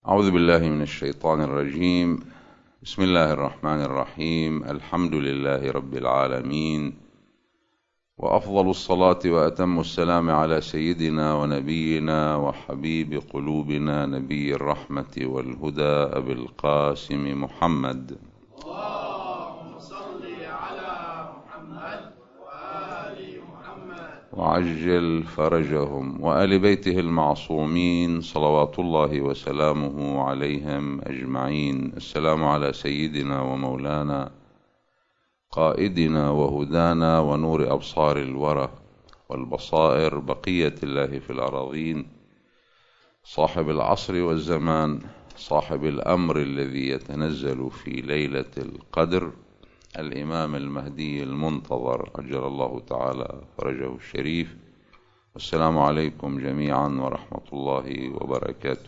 أعوذ بالله من الشيطان الرجيم. بسم الله الرحمن الرحيم. الحمد لله رب العالمين، وأفضل الصلاة وأتم السلام على سيدنا ونبينا وحبيب قلوبنا نبي الرحمة والهدى أبي القاسم محمد. اللهم صل على محمد وآل محمد وعجل فرجهم وآل بيته المعصومين صلوات الله وسلامه عليهم أجمعين. السلام على سيدنا ومولانا قائدنا وهدانا ونور أبصار الورى والبصائر بقية الله في الأراضين، صاحب العصر والزمان، صاحب الأمر الذي يتنزل في ليلة القدر، الإمام المهدي المنتظر عجل الله تعالى فرجه الشريف. والسلام عليكم جميعا ورحمة الله وبركاته.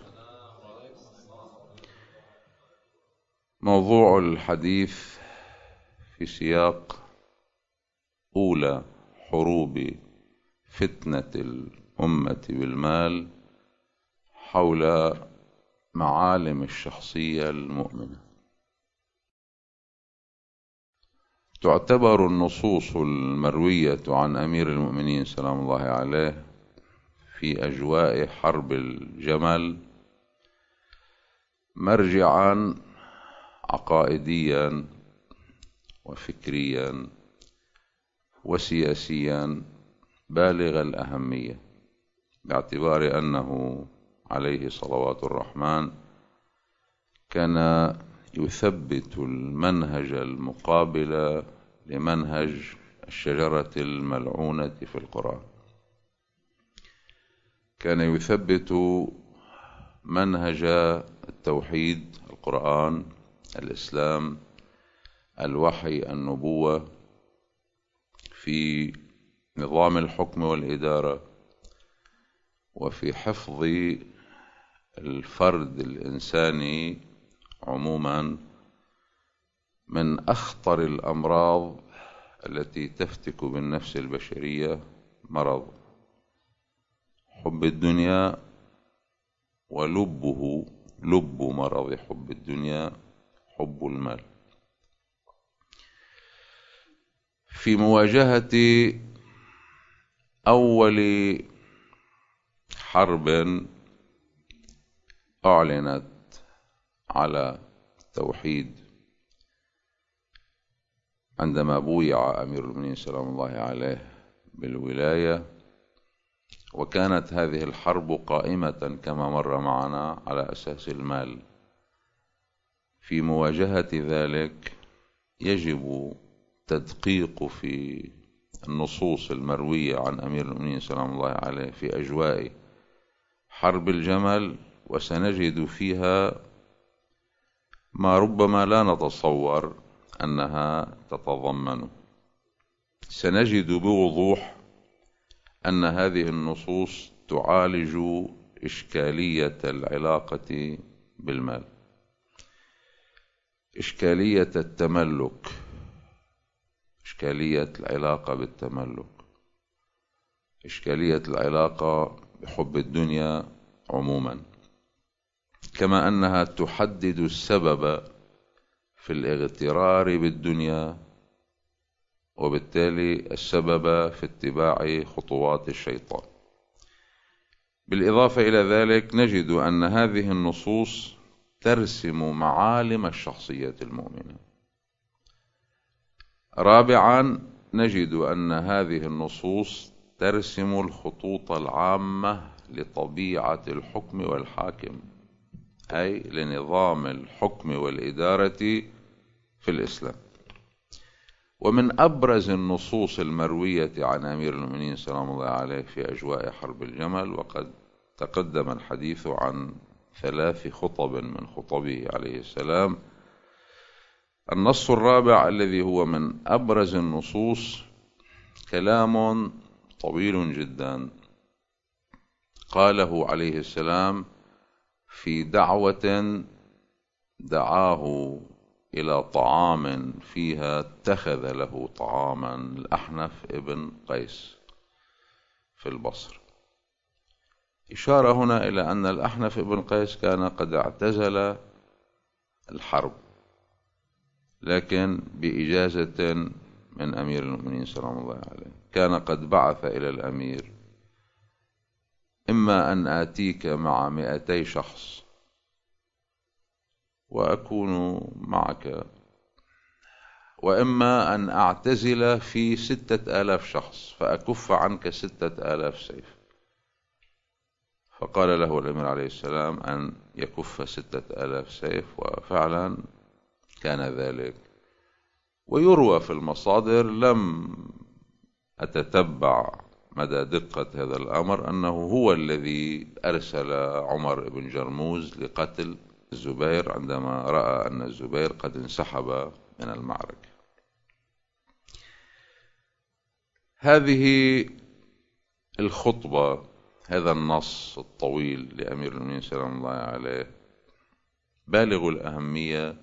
موضوع الحديث في سياق أولى حروب فتنة الأمة بالمال حول معالم الشخصية المؤمنة. تعتبر النصوص المروية عن أمير المؤمنين سلام الله عليه في أجواء حرب الجمل مرجعا عقائديا وفكريا وسياسيا بالغ الأهمية، باعتبار أنه عليه صلوات الرحمن كان يثبت المنهج المقابل لمنهج الشجرة الملعونة في القرآن. كان يثبت منهج التوحيد، القرآن، الإسلام، الوحي، النبوة، في نظام الحكم والإدارة، وفي حفظ الفرد الإنساني عموما من أخطر الأمراض التي تفتك بالنفس البشرية، مرض حب الدنيا، ولبه لب مرض حب الدنيا حب المال. في مواجهة أول حرب أعلنت على التوحيد عندما بويع أمير المؤمنين سلام الله عليه بالولاية، وكانت هذه الحرب قائمة كما مر معنا على أساس المال. في مواجهة ذلك يجب تدقيق في النصوص المروية عن أمير المؤمنين سلام الله عليه في أجواء حرب الجمل، وسنجد فيها ما ربما لا نتصور أنها تتضمنه. سنجد بوضوح أن هذه النصوص تعالج إشكالية العلاقة بالمال، إشكالية التملك، إشكالية العلاقة بالتملك، إشكالية العلاقة بحب الدنيا عموما، كما أنها تحدد السبب في الاغترار بالدنيا، وبالتالي السبب في اتباع خطوات الشيطان. بالإضافة إلى ذلك نجد أن هذه النصوص ترسم معالم الشخصية المؤمنة. رابعا نجد أن هذه النصوص ترسم الخطوط العامة لطبيعة الحكم والحاكم، أي لنظام الحكم والإدارة في الإسلام. ومن أبرز النصوص المروية عن أمير المؤمنين سلام الله عليه في أجواء حرب الجمل، وقد تقدم الحديث عن 3 خطب من خطبه عليه السلام، النص الرابع الذي هو من أبرز النصوص كلام طويل جدا قاله عليه السلام في دعوة دعاه إلى طعام فيها اتخذ له طعاما الأحنف ابن قيس في البصر. إشارة هنا إلى أن الأحنف بن قيس كان قد اعتزل الحرب، لكن بإجازة من أمير المؤمنين سلام الله عليه. كان قد بعث إلى الأمير: إما أن آتيك مع 200 شخص وأكون معك، وإما أن أعتزل في 6000 شخص فأكف عنك 6000 سيف. فقال له الأمير عليه السلام أن يكف 6000 سيف، وفعلا كان ذلك. ويروى في المصادر، لم أتتبع مدى دقة هذا الأمر، أنه هو الذي أرسل عمر بن جرموز لقتل الزبير عندما رأى أن الزبير قد انسحب من المعركة. هذه الخطبة، هذا النص الطويل لأمير المؤمنين سلام الله عليه بالغ الأهمية،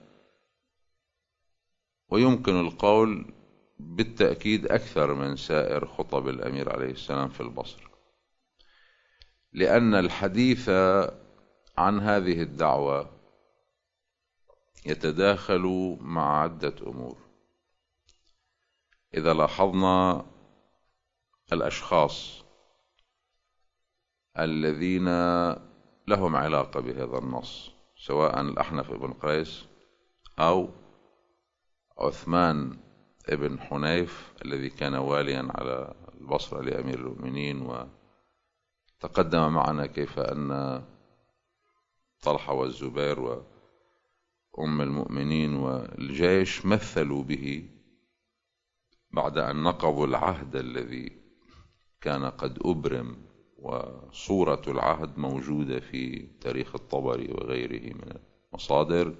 ويمكن القول بالتأكيد أكثر من سائر خطب الأمير عليه السلام في البصرة، لأن الحديث عن هذه الدعوة يتداخل مع عدة أمور. إذا لاحظنا الأشخاص الذين لهم علاقة بهذا النص، سواء الأحنف بن قيس أو عثمان بن حنيف الذي كان واليا على البصرة لأمير المؤمنين، وتقدم معنا كيف أن طلحة والزبير وأم المؤمنين والجيش مثلوا به بعد أن نقضوا العهد الذي كان قد أبرم، وصورة العهد موجودة في تاريخ الطبري وغيره من المصادر.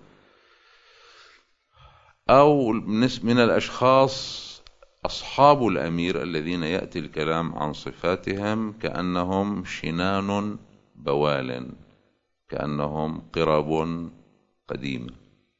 أو من الأشخاص أصحاب الأمير الذين يأتي الكلام عن صفاتهم كأنهم شنان بوال، كأنهم قرب قديمة.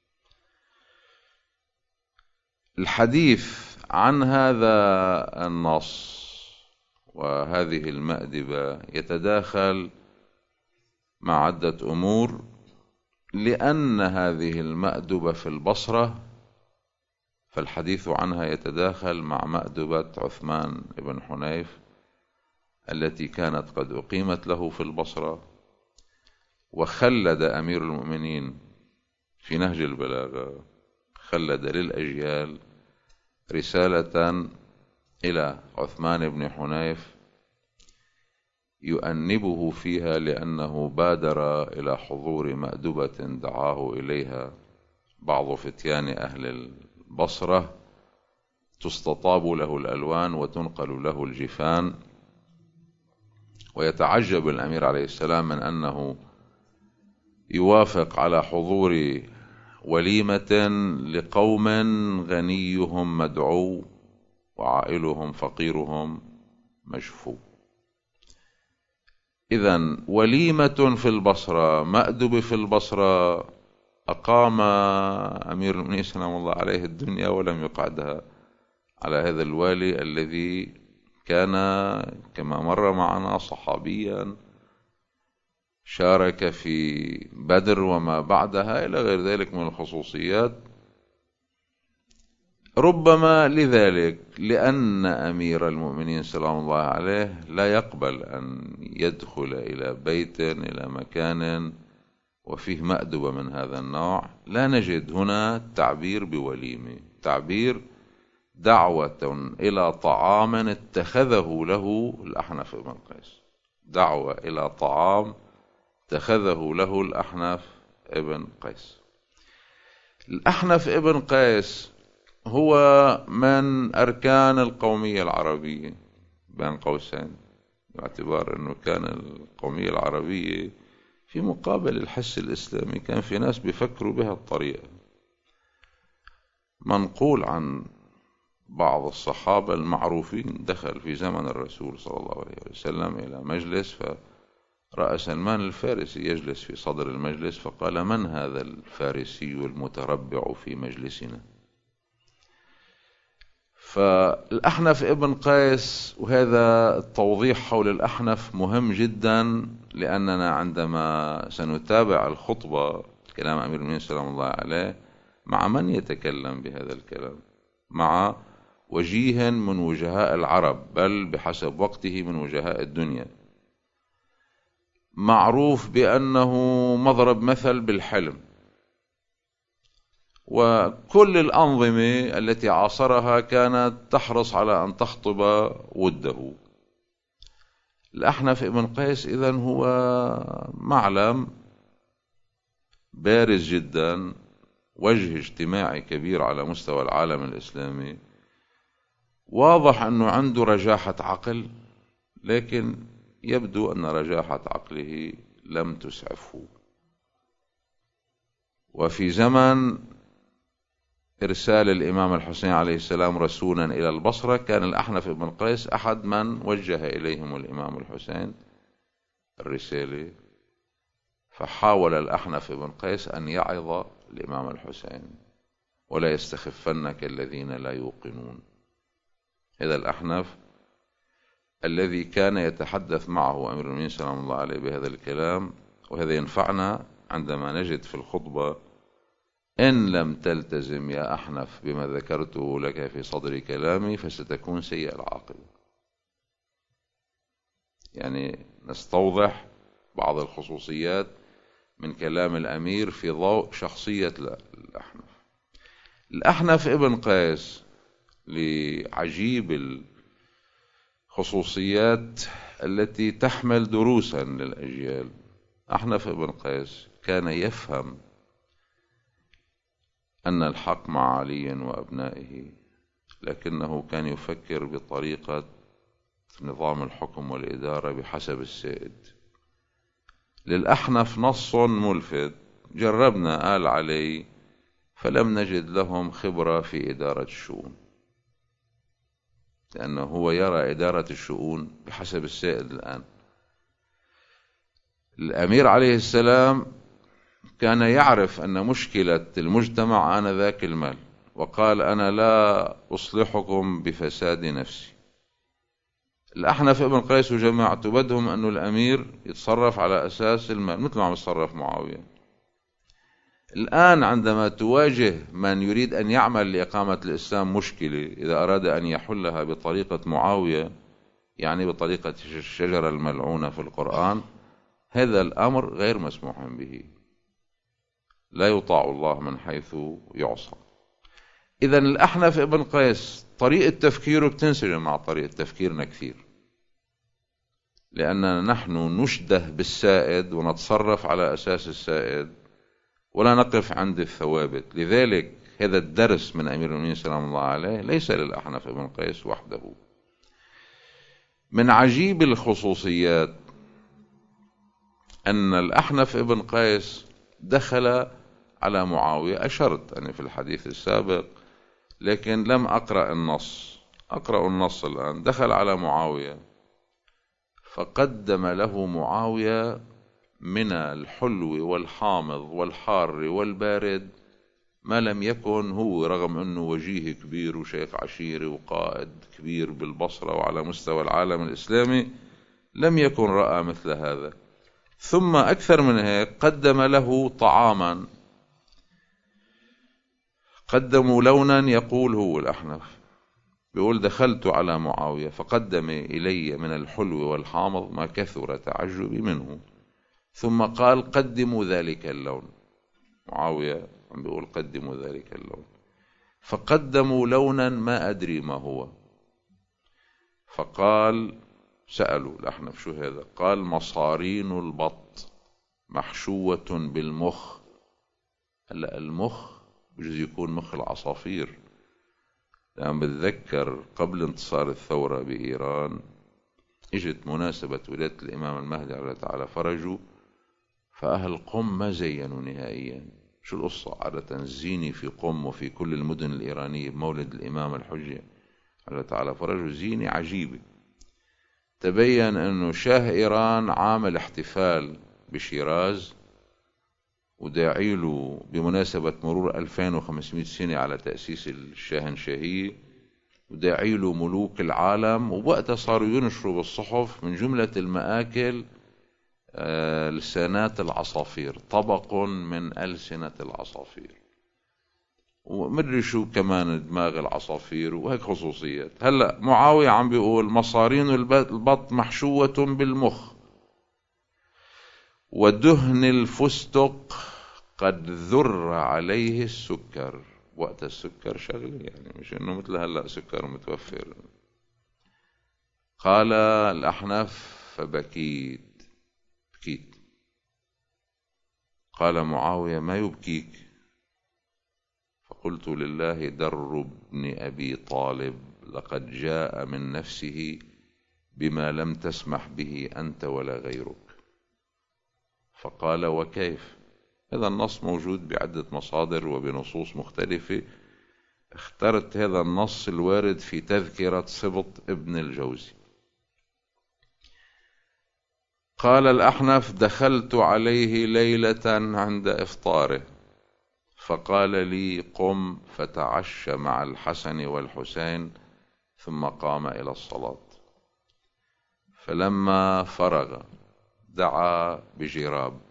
الحديث عن هذا النص وهذه المأدبة يتداخل مع عدة أمور، لأن هذه المأدبة في البصرة فالحديث عنها يتداخل مع مأدبة عثمان بن حنيف التي كانت قد أقيمت له في البصرة. وخلد أمير المؤمنين في نهج البلاغة، خلد للأجيال رسالة إلى عثمان بن حنيف يؤنبه فيها، لأنه بادر إلى حضور مأدبة دعاه إليها بعض فتيان أهل البصرة، تستطاب له الألوان وتنقل له الجفان. ويتعجب الأمير عليه السلام من أنه يوافق على حضور وليمة لقوم غنيهم مدعو وعائلهم فقيرهم مجفو. إذن وليمة في البصرة، مأدب في البصرة، أقام أمير المؤمنين سلام الله عليه الدنيا ولم يقعدها على هذا الوالي الذي كان كما مر معنا صحابيا، شارك في بدر وما بعدها إلى غير ذلك من الخصوصيات. ربما لذلك، لأن أمير المؤمنين سلام الله عليه لا يقبل أن يدخل إلى بيت، إلى مكان وفيه مأدبة من هذا النوع، لا نجد هنا تعبير بوليمة، تعبير دعوة إلى طعام اتخذه له الأحنف بن قيس، دعوة إلى طعام اتخذه له الأحنف بن قيس. الأحنف بن قيس هو من أركان القومية العربية بين قوسين، باعتبار أنه كان القومية العربية في مقابل الحس الإسلامي كان في ناس بيفكروا بها الطريقة. منقول عن بعض الصحابة المعروفين دخل في زمن الرسول صلى الله عليه وسلم إلى مجلس، فرأى سلمان الفارسي يجلس في صدر المجلس، فقال: من هذا الفارسي المتربع في مجلسنا؟ فالأحنف ابن قيس، وهذا التوضيح حول الأحنف مهم جدا، لأننا عندما سنتابع الخطبة كلام أمير المؤمنين سلام الله عليه، مع من يتكلم بهذا الكلام؟ مع وجيه من وجهاء العرب، بل بحسب وقته من وجهاء الدنيا، معروف بأنه مضرب مثل بالحلم، وكل الأنظمة التي عاصرها كانت تحرص على أن تخطب وده. الأحنف ابن قيس إذن هو معلم بارز جدا، وجه اجتماعي كبير على مستوى العالم الإسلامي، واضح أنه عنده رجاحة عقل، لكن يبدو أن رجاحة عقله لم تسعفه. وفي زمن إرسال الإمام الحسين عليه السلام رسولا إلى البصرة، كان الأحنف بن قيس أحد من وجه إليهم الإمام الحسين الرسالة، فحاول الأحنف بن قيس أن يعظ الإمام الحسين: ولا يستخفنك الذين لا يوقنون. هذا الأحنف الذي كان يتحدث معه أمير المؤمنين سلام الله عليه بهذا الكلام، وهذا ينفعنا عندما نجد في الخطبة: إن لم تلتزم يا أحنف بما ذكرته لك في صدر كلامي فستكون سيء العاقبة. يعني نستوضح بعض الخصوصيات من كلام الأمير في ضوء شخصية الأحنف. الأحنف ابن قيس لعجيب الخصوصيات التي تحمل دروسا للأجيال. أحنف ابن قيس كان يفهم أن الحق مع علي وأبنائه، لكنه كان يفكر بطريقة نظام الحكم والإدارة بحسب السائد. للأحنف نص ملفت: جربنا آل علي فلم نجد لهم خبرة في إدارة الشؤون، لأنه هو يرى إدارة الشؤون بحسب السائد. الآن الأمير عليه السلام كان يعرف أن مشكلة المجتمع آنذاك المال، وقال: أنا لا أصلحكم بفساد نفسي. الأحنف ابن قيس وجماعته بدهم أنه الأمير يتصرف على أساس المال، مثل ما عم يتصرف معاوية. الآن عندما تواجه من يريد أن يعمل لإقامة الإسلام مشكلة، إذا أراد أن يحلها بطريقة معاوية، يعني بطريقة الشجرة الملعونة في القرآن، هذا الأمر غير مسموح به، لا يطاع الله من حيث يعصى. إذن الأحنف ابن قيس طريقة تفكيره بتنسجم مع طريقة تفكيرنا كثير، لأننا نحن نشده بالسائد ونتصرف على أساس السائد ولا نقف عند الثوابت. لذلك هذا الدرس من أمير المؤمنين سلام الله عليه ليس للأحنف ابن قيس وحده. من عجيب الخصوصيات أن الأحنف ابن قيس دخل على معاوية. أشرت أنا في الحديث السابق، لكن لم أقرأ النص، أقرأ النص الآن. دخل على معاوية فقدم له معاوية من الحلو والحامض والحار والبارد ما لم يكن هو، رغم أنه وجيه كبير وشيخ عشيري وقائد كبير بالبصرة وعلى مستوى العالم الإسلامي، لم يكن رأى مثل هذا. ثم أكثر من هيك، قدم له طعاما، قدموا لونا. يقول هو الأحنف، بيقول: دخلت على معاوية فقدم إلي من الحلو والحامض ما كثر تعجبي منه، ثم قال: قدموا ذلك اللون. معاوية عم بيقول: قدموا ذلك اللون. فقدموا لونا ما أدري ما هو. فقال، سألوا الأحنف: شو هذا؟ قال: مصارين البط محشوة بالمخ. هلا المخ بجوز يكون مخ العصافير، لأن بتذكر قبل انتصار الثورة بإيران اجت مناسبة ولادة الإمام المهدي عليه تعالى فرجه، فأهل قم ما زينوا نهائيا. شو القصة؟ عادة الزيني في قم وفي كل المدن الإيرانية بمولد الإمام الحجة عليه تعالى فرجه زينة عجيبة. تبين أنه شاه إيران عامل احتفال بشيراز وداعي له بمناسبة مرور 2500 سنة على تأسيس الشاهنشاهية، وداعي له ملوك العالم، ووقتها صاروا ينشروا بالصحف من جملة المآكل لسانات العصافير، طبق من ألسنة العصافير، ومدري شو كمان دماغ العصافير وهيك خصوصيات. هلأ معاوية عم بيقول مصارين البط محشوة بالمخ، ودهن الفستق قد ذر عليه السكر. وقت السكر شغله، يعني مش انه مثل هلأ سكر متوفر. قال الأحنف فبكيت، بكيت. قال معاوية ما يبكيك؟ فقلت لله در ابن أبي طالب لقد جاء من نفسه بما لم تسمح به أنت ولا غيرك. فقال وكيف؟ هذا النص موجود بعدة مصادر وبنصوص مختلفة، اخترت هذا النص الوارد في تذكرة سبط ابن الجوزي. قال الأحنف دخلت عليه ليلة عند إفطاره فقال لي قم فتعشى مع الحسن والحسين، ثم قام إلى الصلاة. فلما فرغ دعا بجراب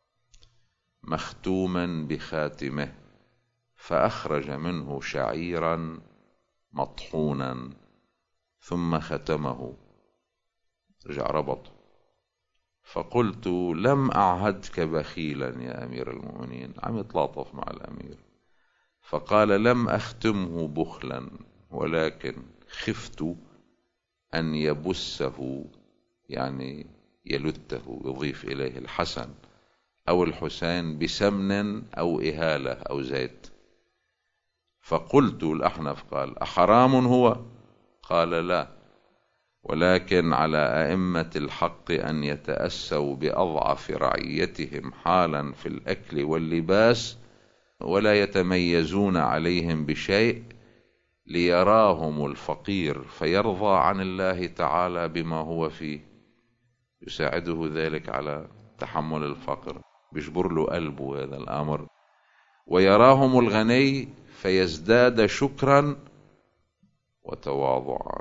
مختوما بخاتمه فأخرج منه شعيرا مطحونا ثم ختمه، رجع ربطه. فقلت لم أعهدك بخيلا يا أمير المؤمنين، عم يتلاطف مع الأمير. فقال لم أختمه بخلا، ولكن خفت أن يبسه، يعني يلته، يضيف إليه الحسن أو الحسين بسمن أو إهالة أو زيت. فقلت الأحنف قال أحرام هو؟ قال لا، ولكن على أئمة الحق أن يتأسوا بأضعف رعيتهم حالا في الأكل واللباس، ولا يتميزون عليهم بشيء، ليراهم الفقير فيرضى عن الله تعالى بما هو فيه، يساعده ذلك على تحمل الفقر، بيجبر له قلبه هذا الأمر، ويراهم الغني فيزداد شكرا وتواضعا.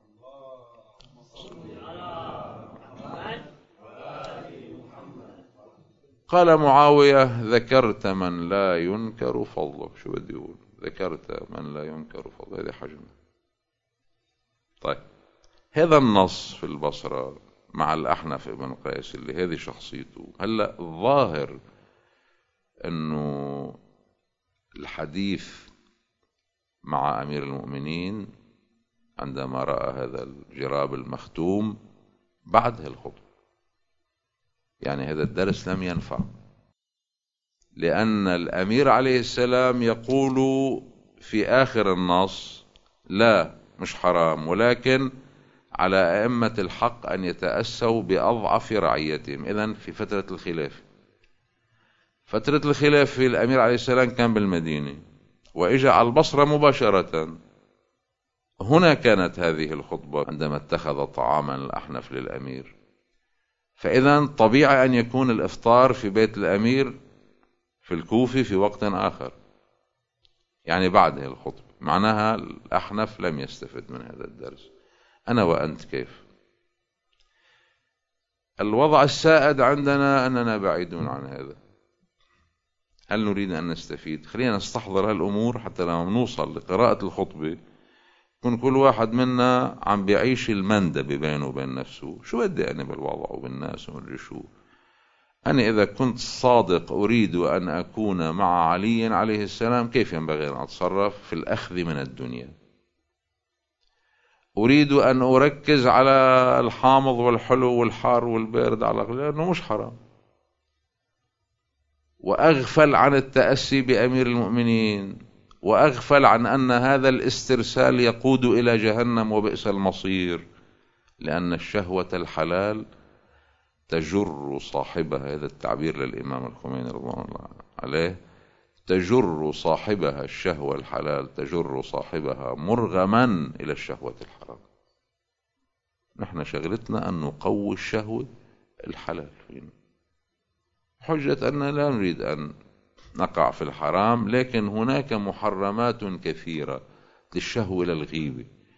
قال معاوية ذكرت من لا ينكر فضله. شو بدي يقول؟ ذكرت من لا ينكر فضله، هذه حجمه. طيب هذا النص في البصرة مع الأحنف ابن قيس اللي هذه شخصيته. هلأ الظاهر أنه الحديث مع أمير المؤمنين عندما رأى هذا الجراب المختوم بعد الخطبة، يعني هذا الدرس لم ينفع، لأن الأمير عليه السلام يقول في آخر النص لا مش حرام، ولكن على أئمة الحق أن يتأسوا بأضعف رعيتهم. إذن في فترة الخلافة، فترة الخلافة الأمير عليه السلام كان بالمدينة وإجا على البصرة مباشرة. هنا كانت هذه الخطبة عندما اتخذ طعاما الأحنف للأمير. فإذا طبيعي أن يكون الإفطار في بيت الأمير في الكوفة في وقت آخر، يعني بعد هذه الخطبة. معناها الأحنف لم يستفد من هذا الدرس. أنا وأنت كيف؟ الوضع السائد عندنا أننا بعيدون عن هذا. هل نريد أن نستفيد؟ خلينا نستحضر هالأمور حتى لما نوصل لقراءة الخطبة يكون كل واحد منا عم بيعيش المندبة بينه وبين نفسه. شو بدي أنا بالوضع وبالناس ومدري شو؟ أنا إذا كنت صادق أريد أن أكون مع علي عليه السلام، كيف ينبغي أن أتصرف في الأخذ من الدنيا؟ أريد أن أركز على الحامض والحلو والحار والبارد على لأنه مش حرام، وأغفل عن التأسي بأمير المؤمنين، وأغفل عن أن هذا الاسترسال يقود إلى جهنم وبئس المصير، لأن الشهوة الحلال تجر صاحبها، هذا التعبير للإمام الخميني رضوان الله عليه، تجر صاحبها الشهوة الحلال تجر صاحبها مرغما إلى الشهوة الحرام. نحن شغلتنا أن نقوي الشهوة الحلال فينا، حجة أننا لا نريد أن نقع في الحرام، لكن هناك محرمات كثيرة للشهوة للغيبة.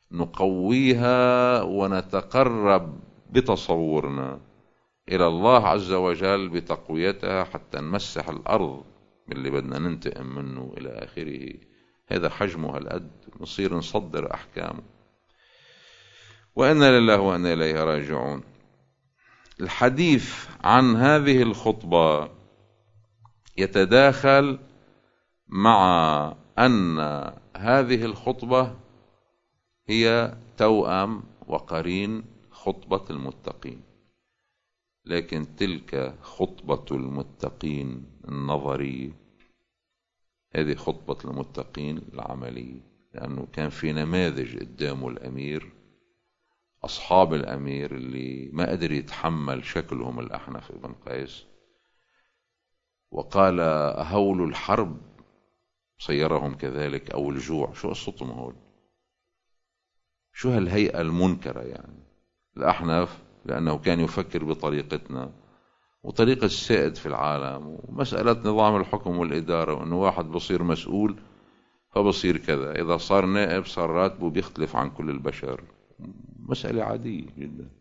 نقويها ونتقرب بتصورنا إلى الله عز وجل بتقويتها حتى نمسح الأرض اللي بدنا ننتقم منه إلى آخره. هذا حجمه هالقد، نصير نصدر أحكامه. وإنا لله وإنا إليه راجعون. الحديث عن هذه الخطبة يتداخل مع أن هذه الخطبة هي توأم وقرين خطبة المتقين، لكن تلك خطبة المتقين النظرية، هذه خطبة المتقين العملية، لأنه كان في نماذج قدامه الأمير، أصحاب الأمير اللي ما قدر يتحمل شكلهم الأحنف بن قيس، وقال أهول الحرب صيرهم كذلك أو الجوع. شو قصتهم هول؟ شو هالهيئة المنكرة يعني؟ الأحنف لأنه كان يفكر بطريقتنا وطريقة السائد في العالم ومسألة نظام الحكم والإدارة، وأنه واحد بصير مسؤول فبصير كذا، إذا صار نائب صار راتبه بيختلف عن كل البشر، مسألة عادية جدا.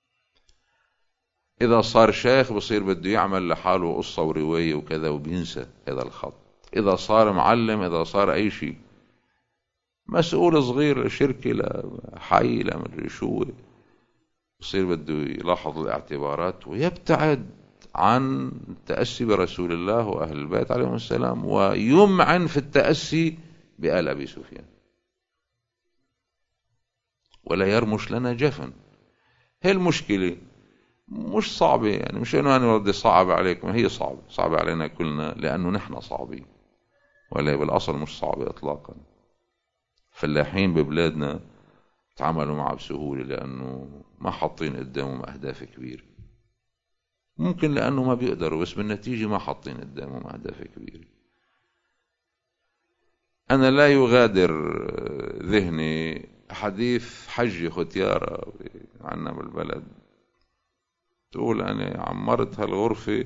إذا صار شيخ بصير بده يعمل لحاله قصة ورواية وكذا وبينسى هذا الخط. إذا صار معلم، إذا صار أي شيء، مسؤول صغير لشركة لحي لمدري شو، بصير بده يلاحظ الاعتبارات ويبتعد عن التأسي برسول الله وأهل البيت عليهم السلام، ويمعن في التأسي بآل أبي سفيان، ولا يرمش لنا جفن. هي المشكلة مش صعبة يعني، مش انه انا بدي صعب عليكم، هي صعبة علينا كلنا لانه نحن صعبين، ولا بالاصل مش صعبة اطلاقا. فلاحين ببلادنا تعاملوا معه بسهولة لانه ما حاطين قدامهم اهداف كبيرة، ممكن لانه ما بيقدروا، بس بالنتيجة ما حاطين قدامهم اهداف كبيرة. انا لا يغادر ذهني حديث حجة ختيارة عنا بالبلد، تقول أنا عمرت هالغرفة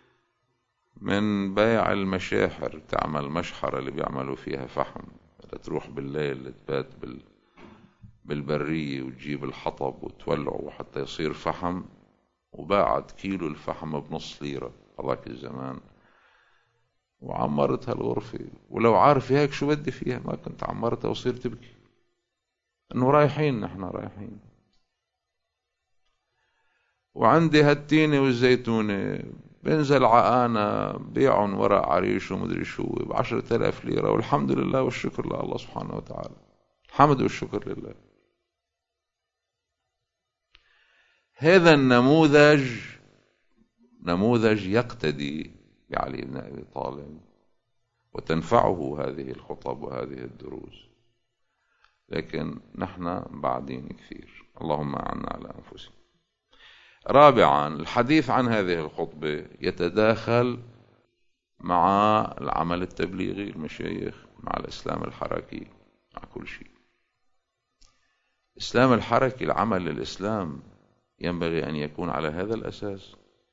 من بيع المشاحر، تعمل مشحرة اللي بيعملوا فيها فحم، تروح بالليل تبات بالبرية وتجيب الحطب وتولعه حتى يصير فحم، وباعت كيلو الفحم ب0.5 ليرة هذاك الزمان، وعمرت هالغرفة. ولو عارف هيك شو بدي فيها ما كنت عمرتها وصير تبكي انه رايحين، نحن رايحين. وعندي هالتينة والزيتونة بنزل عقانة بيعن وراء عريش ومدري شو ب10,000 ليرة، والحمد لله والشكر لله سبحانه وتعالى، الحمد والشكر لله. هذا النموذج نموذج يقتدي بعلي بن أبي طالب، وتنفعه هذه الخطب وهذه الدروس، لكن نحن بعدين كثير، اللهم أعنا على أنفسنا. رابعا، الحديث عن هذه الخطبة يتداخل مع العمل التبليغي، المشايخ، مع الإسلام الحركي، مع كل شيء. الإسلام الحركي، العمل للإسلام ينبغي أن يكون على هذا الأساس.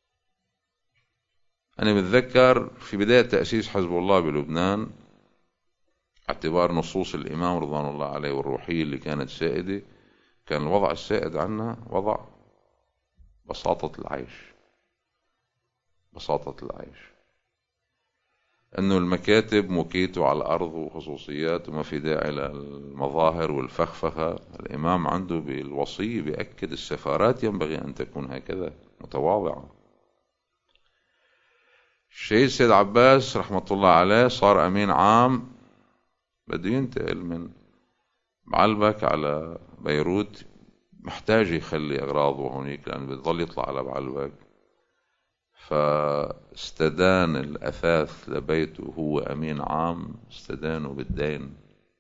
أنا بتذكر في بداية تأسيس حزب الله بلبنان، اعتبار نصوص الإمام رضوان الله عليه والروحية اللي كانت سائدة، كان الوضع السائد عنا وضع بساطة العيش، بساطة العيش، انه المكاتب مكيته على الارض وخصوصيات وما في داعي للمظاهر والفخفخة. الامام عنده بالوصية بيأكد السفارات ينبغي ان تكون هكذا متواضعة. الشهيد سيد عباس رحمة الله عليه صار امين عام، بده ينتقل من بعلبك على بيروت، محتاج يخلي أغراضه هونيك لأنه بيضل يطلع على بعلبك، فاستدان الأثاث لبيته، هو أمين عام استدانه بالدين.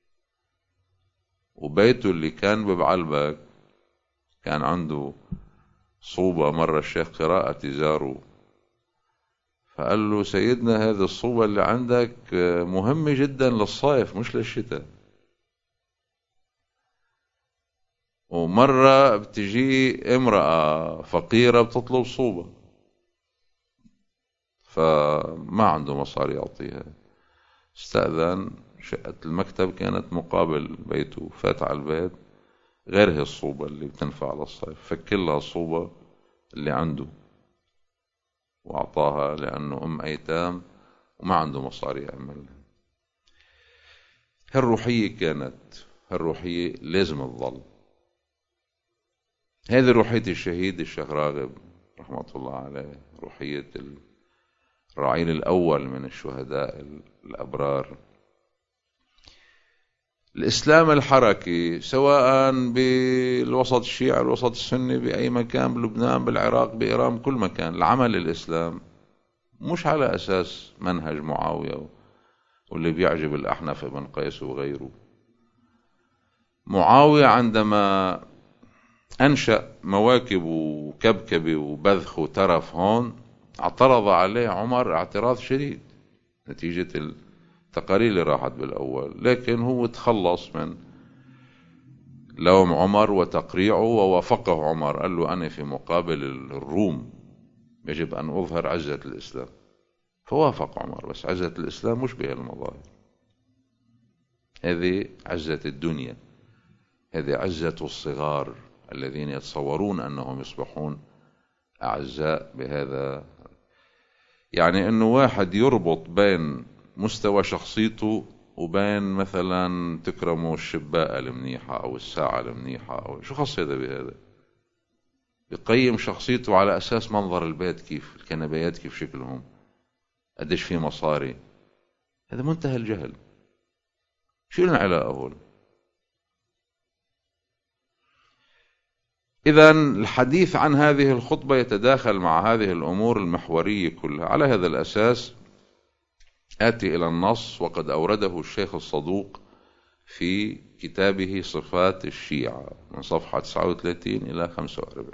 وبيته اللي كان ببعلبك كان عنده صوبة، مرة الشيخ قراءة زاره فقال له سيدنا هذه الصوبة اللي عندك مهمة جدا للصيف مش للشتاء. ومرة بتجي امرأة فقيرة بتطلب صوبة، فما عنده مصاري يعطيها، استأذن، شقة المكتب كانت مقابل بيته، فات على البيت غير هي الصوبة اللي بتنفع للصيف، فكلها الصوبة اللي عنده وأعطاها، لأنه أم أيتام وما عنده مصاري يعملها. هالروحية كانت، هالروحية لازم تظل. هذه روحية الشهيد الشيخ راغب رحمة الله عليه، روحية الرعيل الأول من الشهداء الأبرار. الإسلام الحركي سواء بالوسط الشيعي الوسط السني، بأي مكان، بلبنان، بالعراق، بإيران، كل مكان، العمل الإسلام مش على أساس منهج معاوية واللي بيعجب الأحنف بن قيس وغيره. معاوية عندما أنشأ مواكب وكبكبة وبذخ وترف هون، اعترض عليه عمر اعتراض شديد نتيجة التقارير اللي راحت بالأول، لكن هو تخلص من لوم عمر وتقريعه ووافقه عمر. قال له أنا في مقابل الروم يجب أن أظهر عزة الإسلام، فوافق عمر. بس عزة الإسلام مش بهالمظاهر، هذه عزة الدنيا، هذه عزة الصغار الذين يتصورون أنهم يصبحون أعزاء بهذا. يعني أنه واحد يربط بين مستوى شخصيته وبين مثلا تكرمه الشباءة المنيحة أو الساعة المنيحة، أو شو خص هذا بهذا؟ يقيم شخصيته على أساس منظر البيت، كيف الكنبيات كيف شكلهم، قديش في مصاري. هذا منتهى الجهل. شو لنا علاقة هون؟ إذن الحديث عن هذه الخطبة يتداخل مع هذه الأمور المحورية كلها. على هذا الأساس آتي إلى النص، وقد أورده الشيخ الصدوق في كتابه صفات الشيعة من صفحة 39 إلى 45.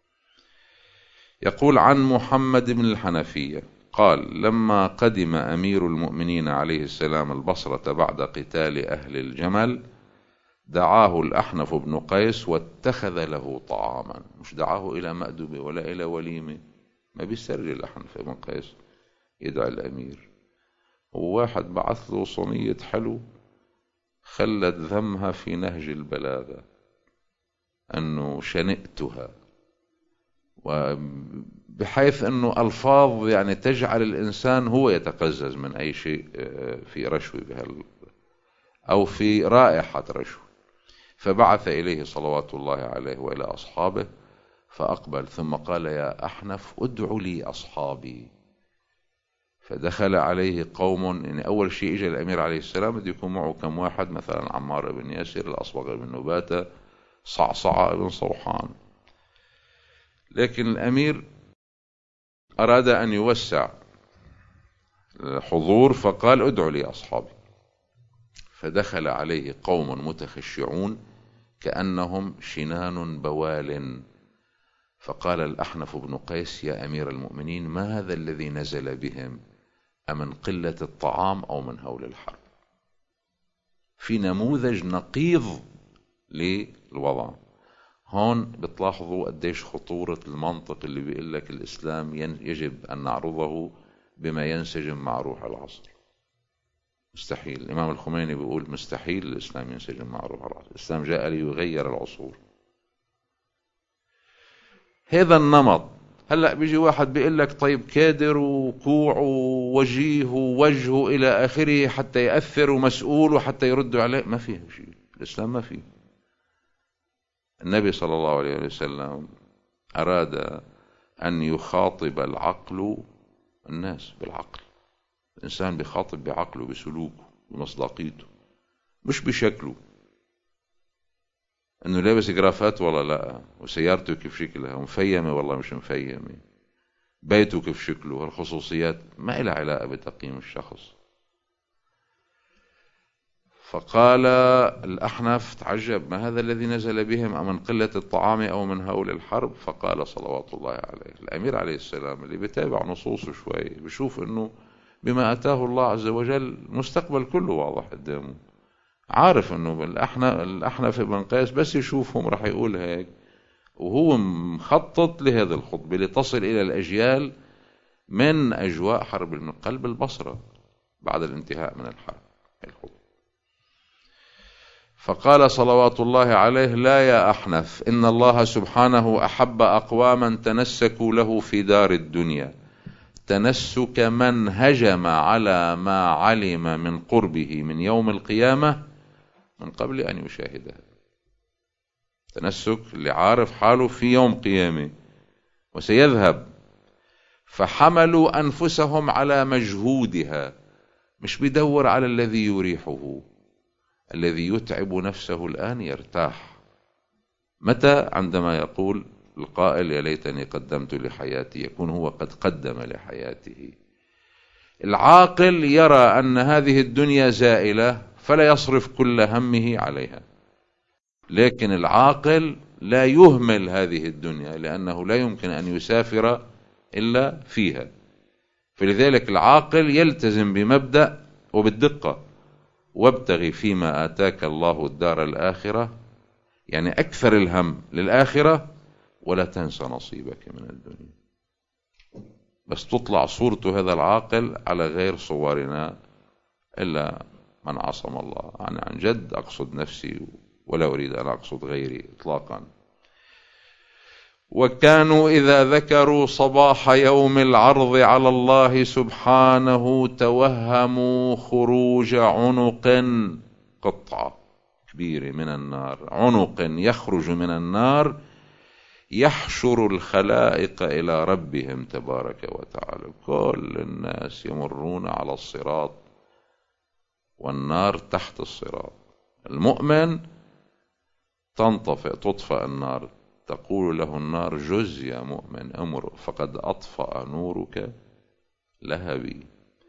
يقول: عن محمد بن الحنفية قال: لما قدم أمير المؤمنين عليه السلام البصرة بعد قتال أهل الجمل، دعاه الأحنف بن قيس واتخذ له طعاما. مش دعاه إلى مأدبة ولا إلى وليمة، ما بيسترجي الأحنف بن قيس يدعي الأمير. وواحد بعث له صينية حلو خلت ذمها في نهج البلاغة أنه شنئتها، وبحيث أنه ألفاظ يعني تجعل الإنسان هو يتقزز من أي شيء في رشوة أو في رائحة رشوة. فبعث إليه صلوات الله عليه وإلى أصحابه، فأقبل ثم قال: يا أحنف ادع لي أصحابي. فدخل عليه قوم. يعني أول شيء إجا الأمير عليه السلام بده يكون معه كم واحد، مثلا عمار بن ياسر، الأصبغ بن نباتة، صعصعة بن صوحان. لكن الأمير أراد أن يوسع الحضور فقال: ادعوا لي أصحابي. فدخل عليه قوم متخشعون كأنهم شنان بوال، فقال الأحنف بن قيس: يا أمير المؤمنين، ما هذا الذي نزل بهم؟ أمن قلة الطعام أو من هول الحرب؟ في نموذج نقيض للوضع. هون بتلاحظوا قديش خطورة المنطق اللي بيقول لك الإسلام يجب أن نعرضه بما ينسجم مع روح العصر. مستحيل. الإمام الخميني بيقول مستحيل الإسلام ينسجم مع روح العصر. الإسلام جاء ليغير العصور. هذا النمط. هلأ بيجي واحد بيقول لك طيب كادر وكوع ووجيه ووجهه إلى آخره حتى يأثر ومسؤول وحتى يردوا عليه. ما فيه شيء، الإسلام ما فيه. النبي صلى الله عليه وسلم أراد أن يخاطب العقل الناس بالعقل. الإنسان بيخاطب بعقله، بسلوكه، بمصداقيته، مش بشكله، انه لابس جرافات ولا لا، وسيارته كيف شكلها، ومفيمة والله مش مفيمة، بيته كيف شكله. الخصوصيات ما لها علاقة بتقييم الشخص. فقال الأحنف تعجب: ما هذا الذي نزل بهم؟ أمن قلة الطعام أو من هول الحرب؟ فقال صلوات الله عليه، الأمير عليه السلام اللي بيتابع نصوصه شوي بيشوف انه بما أتاه الله عز وجل المستقبل كله واضح قدامه، عارف انه الأحنف بن قيس بس يشوفهم راح يقول هيك، وهو مخطط لهذه الخطبة لتصل إلى الأجيال من أجواء حرب من قلب البصرة بعد الانتهاء من الحرب. فقال صلوات الله عليه: لا يا أحنف، إن الله سبحانه أحب أقواما تنسكوا له في دار الدنيا تنسك من هجم على ما علم من قربه من يوم القيامة من قبل أن يشاهدها. تنسك اللي عارف حاله في يوم قيامة وسيذهب، فحملوا أنفسهم على مجهودها، مش بدور على الذي يريحه. الذي يتعب نفسه الآن يرتاح متى؟ عندما يقول القائل: يا ليتني قدمت لحياتي، يكون هو قد قدم لحياته. العاقل يرى أن هذه الدنيا زائلة فلا يصرف كل همه عليها، لكن العاقل لا يهمل هذه الدنيا لأنه لا يمكن أن يسافر إلا فيها. فلذلك العاقل يلتزم بمبدأ وبالدقة: وابتغي فيما آتاك الله الدار الآخرة، يعني أكثر الهم للآخرة، ولا تنسى نصيبك من الدنيا. بس تطلع صورة هذا العاقل على غير صورنا إلا من عصم الله. أنا عن جد أقصد نفسي ولا أريد أن أقصد غيري إطلاقا. وكانوا إذا ذكروا صباح يوم العرض على الله سبحانه توهموا خروج عنق، قطعة كبيرة من النار، عنق يخرج من النار يحشر الخلائق إلى ربهم تبارك وتعالى. كل الناس يمرون على الصراط والنار تحت الصراط. المؤمن تطفأ النار، تقول له النار: جز يا مؤمن، أمر فقد أطفأ نورك لهبي.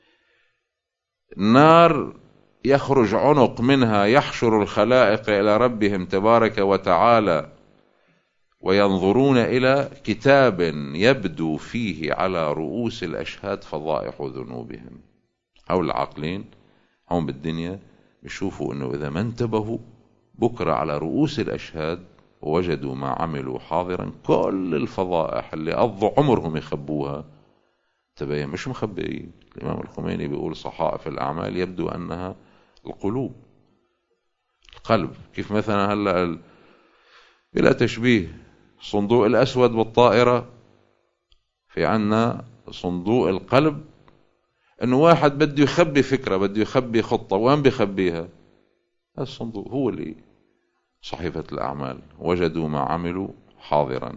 النار يخرج عنق منها يحشر الخلائق إلى ربهم تبارك وتعالى، وينظرون إلى كتاب يبدو فيه على رؤوس الأشهاد فضائح ذنوبهم. أو العاقلين هم بالدنيا يشوفوا أنه إذا ما انتبهوا بكرة على رؤوس الأشهاد ووجدوا ما عملوا حاضرا، كل الفضائح اللي قضوا عمرهم يخبوها تبين مش مخبئين. الإمام الخميني بيقول: صحائف الأعمال يبدو أنها القلوب، القلب. كيف مثلا هلأ بلا تشبيه صندوق الأسود بالطائرة، في عنا صندوق القلب، أنه واحد بده يخبي فكرة، بده يخبي خطة، وين بيخبيها؟ هذا الصندوق هو اللي صحيفة الأعمال، وجدوا ما عملوا حاضرا.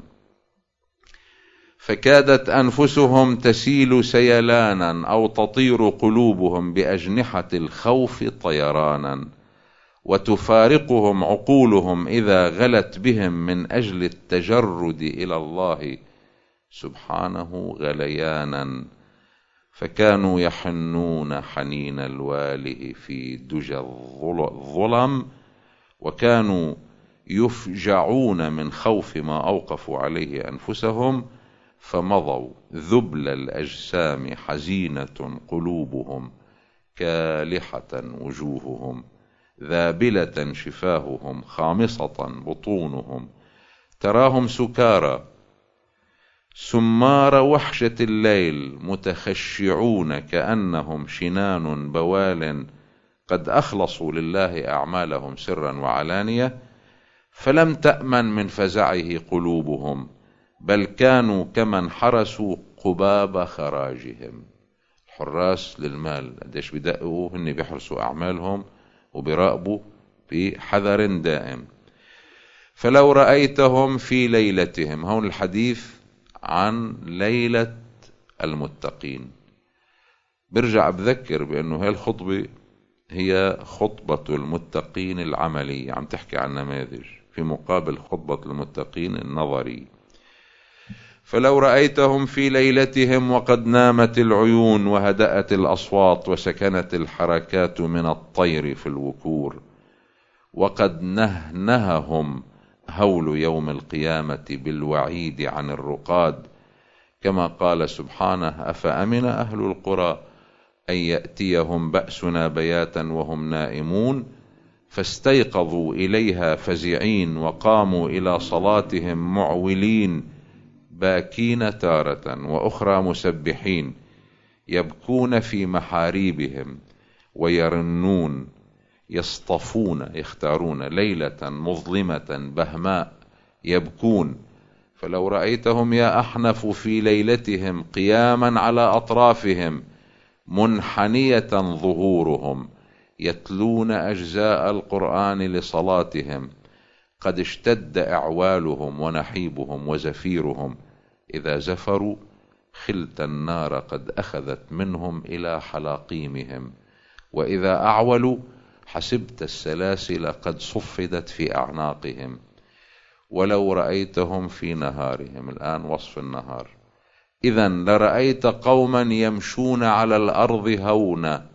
فكادت أنفسهم تسيل سيلانا أو تطير قلوبهم بأجنحة الخوف طيرانا، وتفارقهم عقولهم إذا غلت بهم من أجل التجرد إلى الله سبحانه غليانا. فكانوا يحنون حنين الوالئ في دجى الظلم، وكانوا يفجعون من خوف ما أوقفوا عليه أنفسهم، فمضوا ذبل الأجسام حزينة قلوبهم، كالحة وجوههم، ذابلة شفاههم، خامصة بطونهم، تراهم سكارى سمار وحشة الليل، متخشعون كأنهم شنان بوال قد أخلصوا لله أعمالهم سرا وعلانية، فلم تأمن من فزعه قلوبهم، بل كانوا كمن حرسوا قباب خراجهم. الحراس للمال قديش بدقوا، هن بيحرسوا أعمالهم وبيراقبوا بحذر دائم. فلو رأيتهم في ليلتهم، هون الحديث عن ليلة المتقين. برجع بذكر بأنه هاي الخطبة هي خطبة المتقين العملية، عم تحكي عن نماذج في مقابل خطبة المتقين النظري. فلو رأيتهم في ليلتهم وقد نامت العيون وهدأت الأصوات وسكنت الحركات من الطير في الوكور، وقد نهنههم هول يوم القيامة بالوعيد عن الرقاد، كما قال سبحانه: أفأمن أهل القرى أن يأتيهم بأسنا بياتا وهم نائمون، فاستيقظوا إليها فزعين وقاموا إلى صلاتهم معولين، باكين تارة وأخرى مسبحين، يبكون في محاريبهم ويرنون يصطفون يختارون ليلة مظلمة بهماء يبكون، فلو رأيتهم يا أحنف في ليلتهم قياما على أطرافهم منحنية ظهورهم يتلون أجزاء القرآن لصلاتهم، قد اشتد إعوالهم ونحيبهم وزفيرهم، إذا زفروا خلت النار قد أخذت منهم إلى حلاقيمهم، وإذا أعولوا حسبت السلاسل قد صفدت في أعناقهم. ولو رأيتهم في نهارهم، الآن وصف النهار، إذا لرأيت قوما يمشون على الأرض هونا،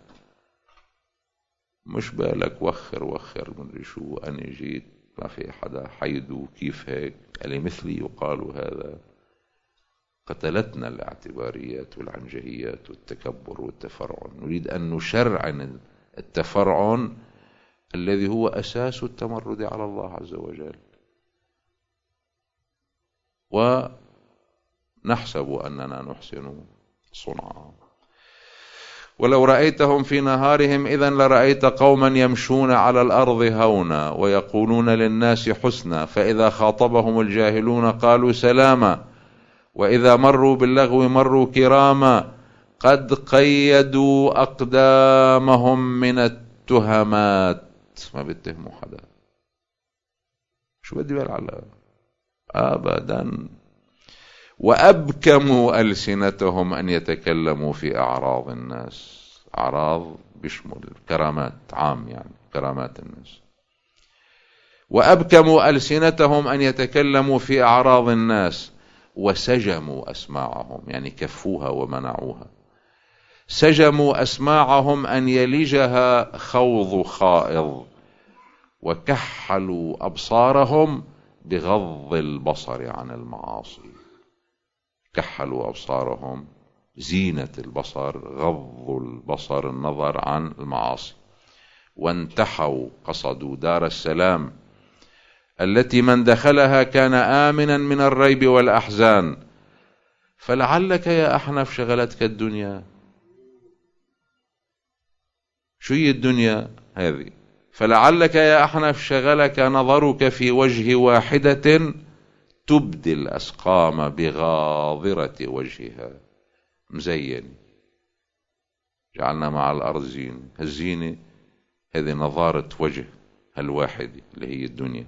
مش بالك وخر من شو أنا جيت ما في حدا حيدو كيف هيك اللي مثلي يقال هذا. قتلتنا الاعتباريات والعنجهيات والتكبر والتفرعن، نريد أن نشرعن التفرعن الذي هو أساس التمرد على الله عز وجل، ونحسب أننا نحسن صنعا. ولو رأيتهم في نهارهم إذن لرأيت قوما يمشون على الأرض هونا ويقولون للناس حسنا، فإذا خاطبهم الجاهلون قالوا سلاما، وإذا مروا باللغو مروا كراما، قد قيدوا أقدامهم من التهمات، ما بيتهموا حدا. شو بدي بالعلا أبدا. وأبكموا ألسنتهم أن يتكلموا في أعراض الناس، أعراض بيشمل كرامات عام، يعني كرامات الناس. وأبكموا ألسنتهم أن يتكلموا في أعراض الناس، وسجموا أسماعهم، يعني كفوها ومنعوها. سجموا أسماعهم أن يلجها خوض خائض، وكحلوا أبصارهم بغض البصر عن المعاصي. كحلوا أبصارهم، زينة البصر غض البصر، النظر عن المعاصي. وانتحوا، قصدوا دار السلام التي من دخلها كان آمنا من الريب والأحزان. فلعلك يا أحنف شغلتك الدنيا. شو هي الدنيا هذه؟ فلعلك يا أحنف شغلك نظرك في وجه واحدة تبدي الأسقام بغاضرة وجهها، مزين، جعلنا مع الأرض زينة. الزينة هذه نظارة وجه الواحد اللي هي الدنيا.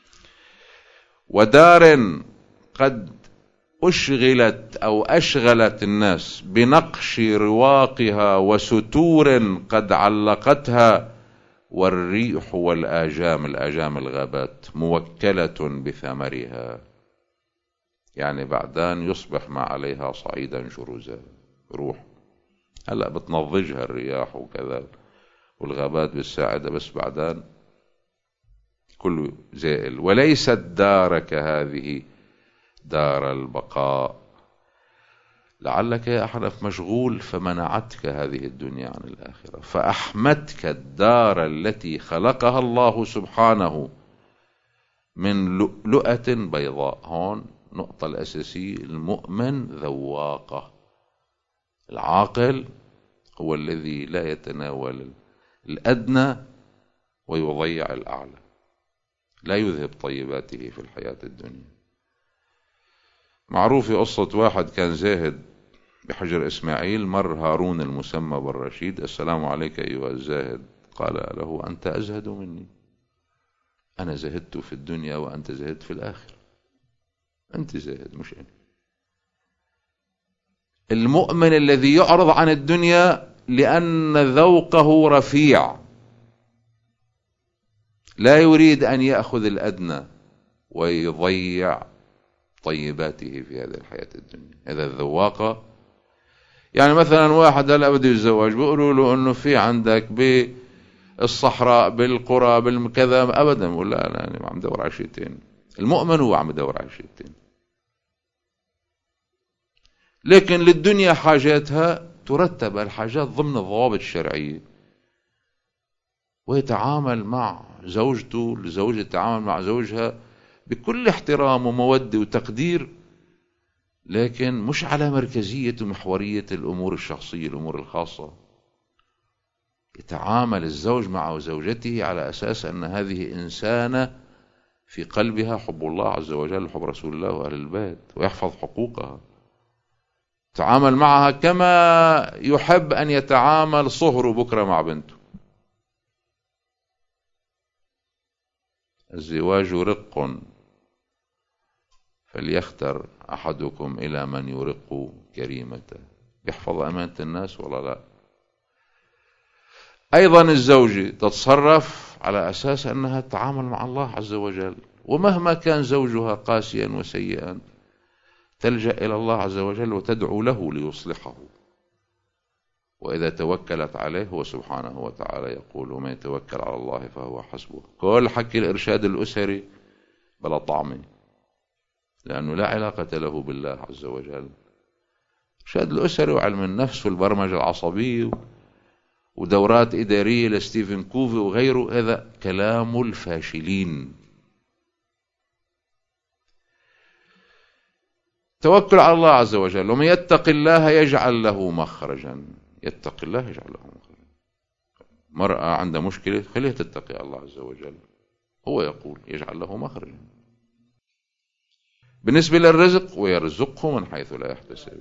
ودار قد أشغلت أو أشغلت الناس بنقش رواقها وستور قد علقتها، والريح والآجام، الآجام الغابات، موكلة بثمرها، يعني بعدان يصبح ما عليها صعيدا جرزا، روح هلأ بتنضجها الرياح وكذا والغابات بالساعدة، بس بعدان كله زائل. وليست دارك هذه دار البقاء. لعلك يا أحنف مشغول فمنعتك هذه الدنيا عن الآخرة، فأحمتك الدار التي خلقها الله سبحانه من لؤلؤة بيضاء. هون النقطة الأساسية، المؤمن ذواقة. العاقل هو الذي لا يتناول الأدنى ويضيع الأعلى، لا يذهب طيباته في الحياة الدنيا. معروف قصة واحد كان زاهد بحجر إسماعيل، مر هارون المسمى بالرشيد: السلام عليك أيها الزاهد. قال له: أنت أزهد مني، أنا زهدت في الدنيا وأنت زهدت في الآخرة، أنت زاهد مش أنا. المؤمن الذي يعرض عن الدنيا لأن ذوقه رفيع، لا يريد أن يأخذ الأدنى ويضيع طيباته في هذه الحياة الدنيا. هذا الذواقة. يعني مثلا واحد هلا بده يتزوج، بيقولوا له انه في عندك بالصحراء بالقرى بالكذا، ابدا بقول لا انا عم بدور على شيء ثاني. المؤمن هو عم بدور على شيء ثاني، لكن للدنيا حاجاتها ترتب الحاجات ضمن الضوابط الشرعية، ويتعامل مع زوجته، الزوجة تتعامل مع زوجها بكل احترام ومودة وتقدير، لكن مش على مركزية ومحورية الأمور الشخصية، الأمور الخاصة. يتعامل الزوج مع زوجته على أساس أن هذه إنسانة في قلبها حب الله عز وجل وحب رسول الله وأهل البيت، ويحفظ حقوقها. تعامل معها كما يحب أن يتعامل صهره بكرة مع بنته. الزواج رق، فليختر أحدكم إلى من يرق كريمته. يحفظ أمانة الناس ولا لا؟ أيضا الزوجة تتصرف على أساس أنها تتعامل مع الله عز وجل، ومهما كان زوجها قاسيا وسيئا تلجأ إلى الله عز وجل وتدعو له ليصلحه. وإذا توكلت عليه هو سبحانه وتعالى يقول: ومن يتوكل على الله فهو حسبه. كل حكي الإرشاد الأسري بلا طعمه، لأنه لا علاقة له بالله عز وجل. الإرشاد الأسري وعلم النفس والبرمجة العصبية ودورات إدارية لستيفن كوفي وغيره، هذا كلام الفاشلين. توكل على الله عز وجل. ومن يتق الله يجعل له مخرجا. يتق الله يجعل له مخرجا. مرأة عندها مشكلة خليها تتقي الله عز وجل، هو يقول يجعل له مخرجا. بالنسبة للرزق: ويرزقه من حيث لا يحتسب.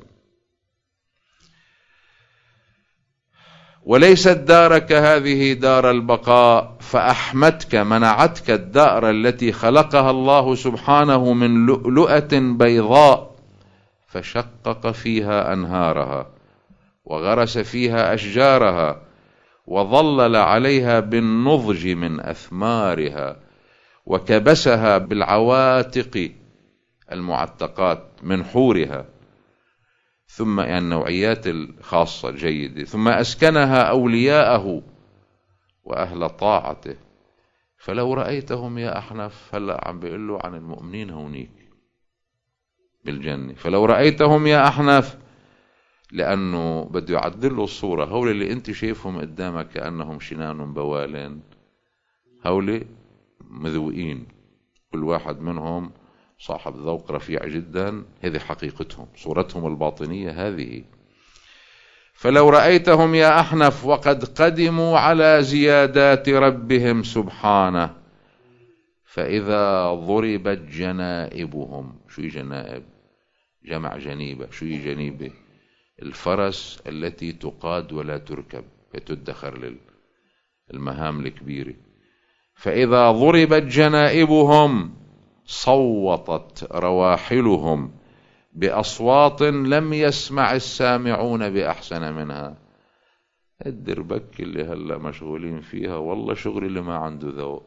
وليست دارك هذه دار البقاء، فأحمتك منعتك الدار التي خلقها الله سبحانه من لؤلؤة بيضاء، فشقق فيها أنهارها وغرس فيها أشجارها وظلل عليها بالنضج من أثمارها وكبسها بالعواتق المعتقات من حورها، ثم النوعيات الخاصة الجيدة، ثم أسكنها أولياءه وأهل طاعته. فلو رأيتهم يا أحنف، هلأ عم بيقول له عن المؤمنين هونيك بالجنة، فلو رأيتهم يا أحنف، لأنه بده يعدل له الصورة. هول اللي أنت شايفهم قدامك كأنهم شنان بوالين، هول مذوقين، كل واحد منهم صاحب ذوق رفيع جدا، هذه حقيقتهم، صورتهم الباطنية هذه. فلو رأيتهم يا أحنف وقد قدموا على زيادات ربهم سبحانه، فإذا ضربت جنائبهم. شو جنائب؟ جمع جنيبة. شو جنيبة؟ الفرس التي تقاد ولا تركب، تدخر للمهام الكبيرة. فإذا ضربت جنائبهم صوتت رواحلهم بأصوات لم يسمع السامعون بأحسن منها. الدربك اللي هلأ مشغولين فيها والله شغل اللي ما عنده ذوق.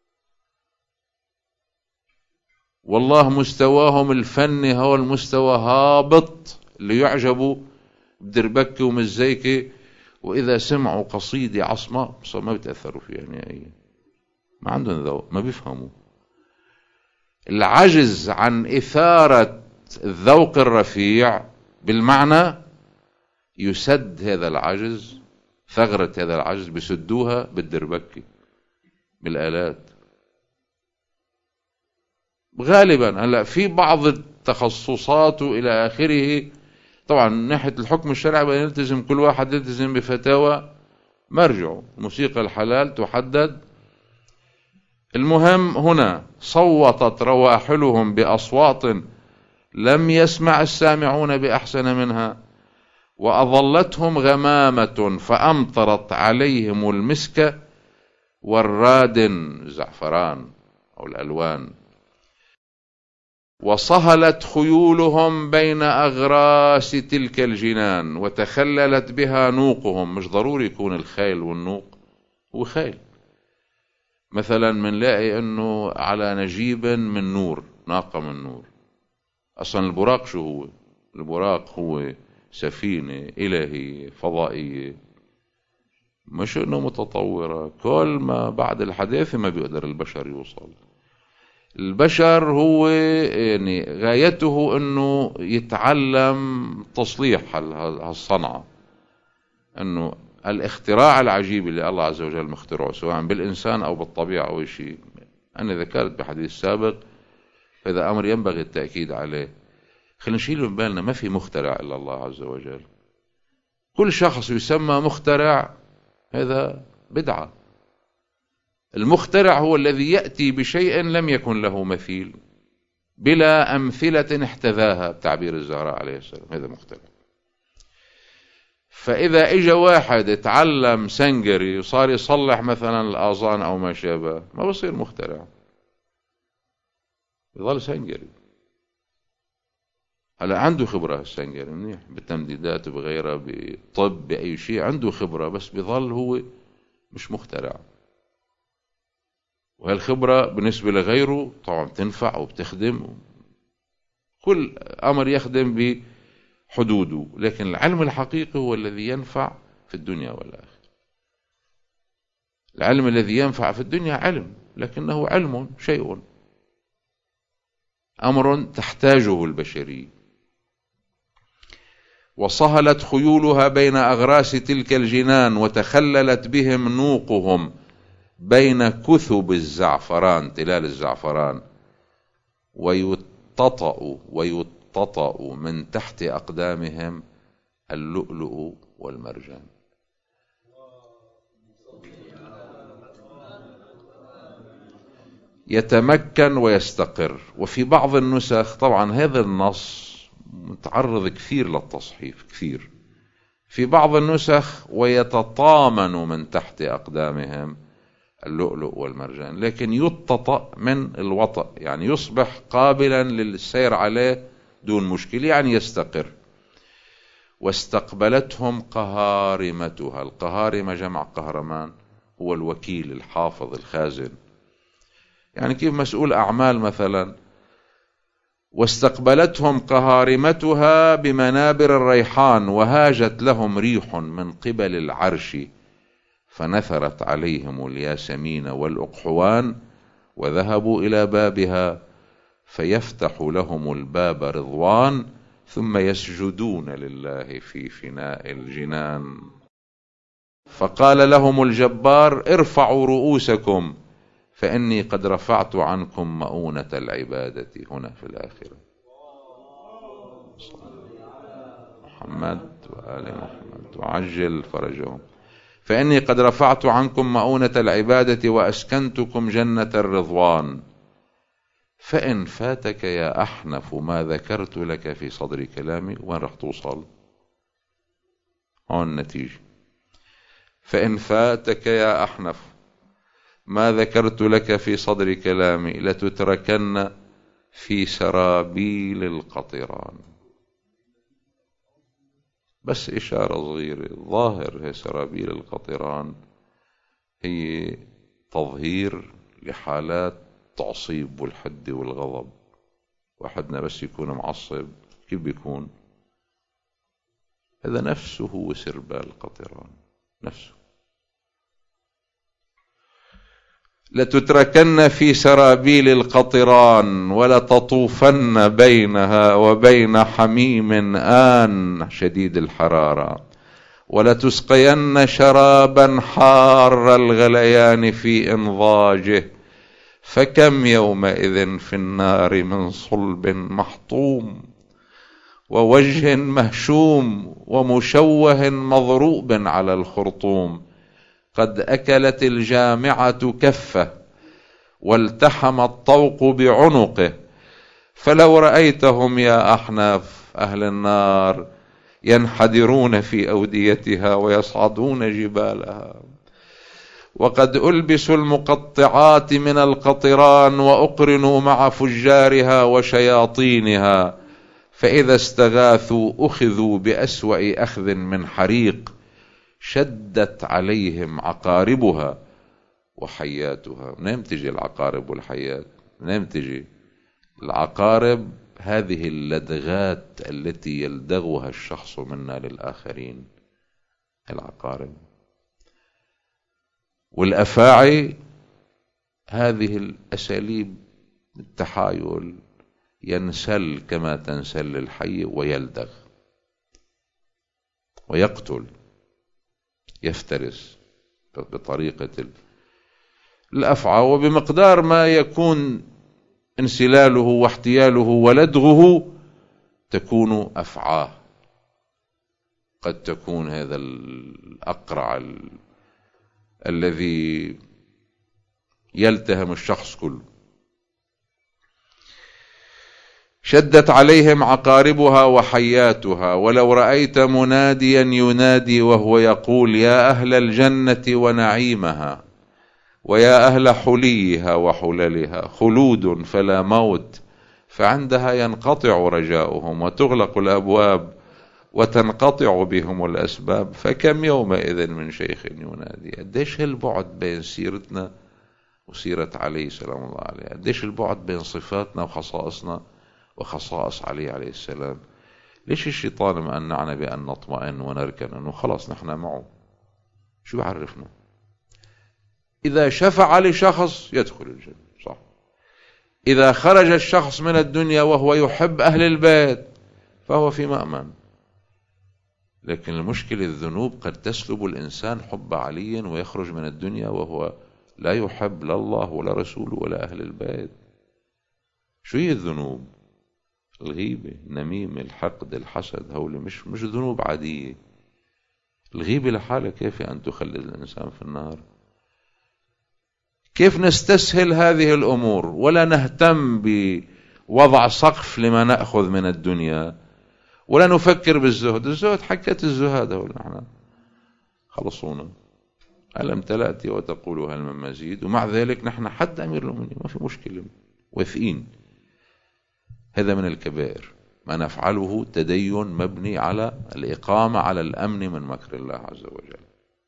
والله مستواهم الفني هو المستوى هابط، اللي يعجبوا بدربكة ومزيكة، وإذا سمعوا قصيدة عصمة ما بيتأثروا فيها نهائيا، ما عندهم ذوق، ما بيفهموا. العجز عن إثارة الذوق الرفيع بالمعنى يسد هذا العجز، ثغرة هذا العجز بسدوها بالدربكة بالآلات غالبا. هلا في بعض التخصصات إلى آخره، طبعا من ناحية الحكم الشرعي يلتزم كل واحد يلتزم بفتاوى مرجعه، الموسيقى الحلال تحدد. المهم هنا صوتت رواحلهم بأصوات لم يسمع السامعون بأحسن منها، وأظلتهم غمامة فأمطرت عليهم المسك والرادن، الزعفران أو الألوان، وصهلت خيولهم بين أغراس تلك الجنان وتخللت بها نوقهم. مش ضروري يكون الخيل والنوق هو خيل، مثلا منلاقي انه على نجيب من نور، ناقة من نور. اصلا البراق شو هو؟ البراق هو سفينة إلهية فضائية، مش انه متطورة. كل ما بعد الحداثة ما بيقدر البشر يوصل. البشر هو يعني غايته انه يتعلم تصليح هالصنعة، انه الاختراع العجيب اللي الله عز وجل مخترعه سواء بالإنسان أو بالطبيعة أو شيء. أنا ذكرت بحديث سابق، هذا أمر ينبغي التأكيد عليه. خلينا نشيل من بالنا ما في مخترع إلا الله عز وجل. كل شخص يسمى مخترع هذا بدعة. المخترع هو الذي يأتي بشيء لم يكن له مثيل بلا أمثلة احتذاها بتعبير الزهراء عليه السلام، هذا مخترع. فإذا إجا واحد اتعلم سنجري وصار يصلح مثلا الآذان أو ما شابه، ما بصير مخترع، يظل سنجري. هلا عنده خبرة السنجري منيح بالتمديدات وبغيرها، بطب، بأي شيء عنده خبرة، بس بظل هو مش مخترع. وهالخبرة بالنسبة لغيره طبعا بتنفع وبتخدم، كل أمر يخدم بحدوده، لكن العلم الحقيقي هو الذي ينفع في الدنيا والآخرة. العلم الذي ينفع في الدنيا علم، لكنه علم شيء، أمر تحتاجه البشرية. وصهلت خيولها بين أغراس تلك الجنان، وتخللت بهم نوقهم بين كثب الزعفران، تلال الزعفران، ويتطأ من تحت أقدامهم اللؤلؤ والمرجان. يتمكن ويستقر. وفي بعض النسخ، طبعا هذا النص متعرض كثير للتصحيف كثير، في بعض النسخ ويتطامن من تحت أقدامهم اللؤلؤ والمرجان، لكن يتطأ من الوطأ، يعني يصبح قابلا للسير عليه دون مشكلة، يعني يستقر. واستقبلتهم قهارمتها. القهارمة جمع قهرمان، هو الوكيل الحافظ الخازن، يعني كيف مسؤول أعمال مثلا. واستقبلتهم قهارمتها بمنابر الريحان، وهاجت لهم ريح من قبل العرش، فنثرت عليهم الياسمين والأقحوان، وذهبوا إلى بابها، فيفتح لهم الباب رضوان، ثم يسجدون لله في فناء الجنان. فقال لهم الجبار: ارفعوا رؤوسكم، فإني قد رفعت عنكم مؤونة العبادة هنا في الآخرة. محمد وآل محمد وعجل فرجهم. فإني قد رفعت عنكم مؤونة العبادة وأسكنتكم جنة الرضوان. فإن فاتك يا أحنف ما ذكرت لك في صدر كلامي. وين رح توصل؟ هون النتيجة. فإن فاتك يا أحنف ما ذكرت لك في صدر كلامي، لتتركن في سرابيل القطران. بس إشارة صغيرة، ظاهر هي سرابيل القطران هي تظهير لحالات تعصيب والحد والغضب. واحدنا بس يكون معصب كيف بيكون؟ هذا نفسه هو سربال القطران نفسه. لتتركن في سرابيل القطران، ولتطوفن بينها وبين حميم آن شديد الحرارة، ولتسقين شرابا حار الغليان في إنضاجه، فكم يومئذ في النار من صلب محطوم، ووجه مهشوم، ومشوه مضروب على الخرطوم، قد أكلت الجامعة كفه، والتحم الطوق بعنقه. فلو رأيتهم يا أحناف أهل النار ينحدرون في أوديتها ويصعدون جبالها، وقد ألبسوا المقطعات من القطران، وأقرنوا مع فجارها وشياطينها، فإذا استغاثوا أخذوا بأسوأ أخذ من حريق، شدت عليهم عقاربها وحياتها. منين تجي العقارب والحيات؟ منين تجي العقارب؟ هذه اللدغات التي يلدغها الشخص منا للآخرين، العقارب. والأفاعي هذه الأساليب التحايل، ينسل كما تنسل الحي ويلدغ ويقتل، يفترس بطريقة الأفعى، وبمقدار ما يكون انسلاله واحتياله ولدغه تكون أفعاه. قد تكون هذا الأقرع الذي يلتهم الشخص كله. شدت عليهم عقاربها وحياتها، ولو رأيت مناديا ينادي وهو يقول يا أهل الجنة ونعيمها، ويا أهل حليها وحللها، خلود فلا موت، فعندها ينقطع رجاؤهم وتغلق الأبواب وتنقطع بهم الأسباب، فكم يومئذ من شيخ ينادي. قديش البعد بين سيرتنا وسيرة علي سلام الله عليه، قديش البعد بين صفاتنا وخصائصنا وخصائص علي عليه السلام. ليش الشيطان مقنعنا بأن نطمئن ونركن أنه خلاص نحن معه؟ شو بعرفنا؟ إذا شفع لشخص يدخل الجنة، صح. إذا خرج الشخص من الدنيا وهو يحب أهل البيت فهو في مأمن. لكن المشكلة الذنوب قد تسلب الإنسان حب علي ويخرج من الدنيا وهو لا يحب لا الله ولا رسوله ولا أهل البيت. شو هي الذنوب؟ الغيبة، النميمة، الحقد، الحسد، هؤلاء مش ذنوب عادية. الغيبة لحالها كيف أن تخلد الإنسان في النار؟ كيف نستسهل هذه الأمور ولا نهتم بوضع سقف لما نأخذ من الدنيا، ولا نفكر بالزهد؟ الزهد حكت الزهاد هؤلاء نحن خلصونا. ألم تلأتي وتقولوا هل من مزيد؟ ومع ذلك نحن حد أمير المؤمنين ما في مشكلة، واثقين. هذا من الكبائر، ما نفعله تدين مبني على الإقامة على الأمن من مكر الله عز وجل.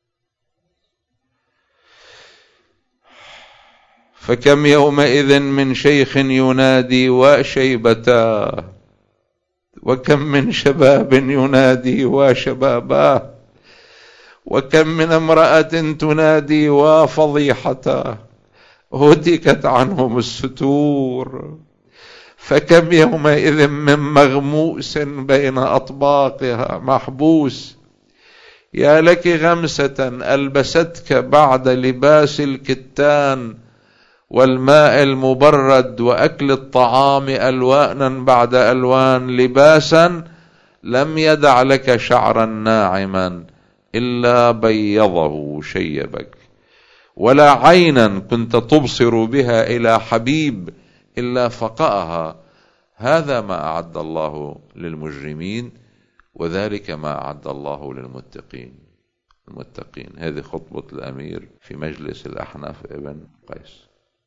فكم يومئذ من شيخ ينادي وشيبتاه، وكم من شباب ينادي وشباباه، وكم من امرأة تنادي وفضيحتاه، هتكت عنهم الستور. فكم يومئذ من مغموس بين أطباقها محبوس، يا لك غمسة ألبستك بعد لباس الكتان والماء المبرد وأكل الطعام ألوانا بعد ألوان، لباسا لم يدع لك شعرا ناعما إلا بيضه شيبك، ولا عينا كنت تبصر بها إلى حبيب إلا فقأها. هذا ما أعد الله للمجرمين، وذلك ما أعد الله للمتقين. المتقين. هذه خطبة الأمير في مجلس الأحناف ابن قيس.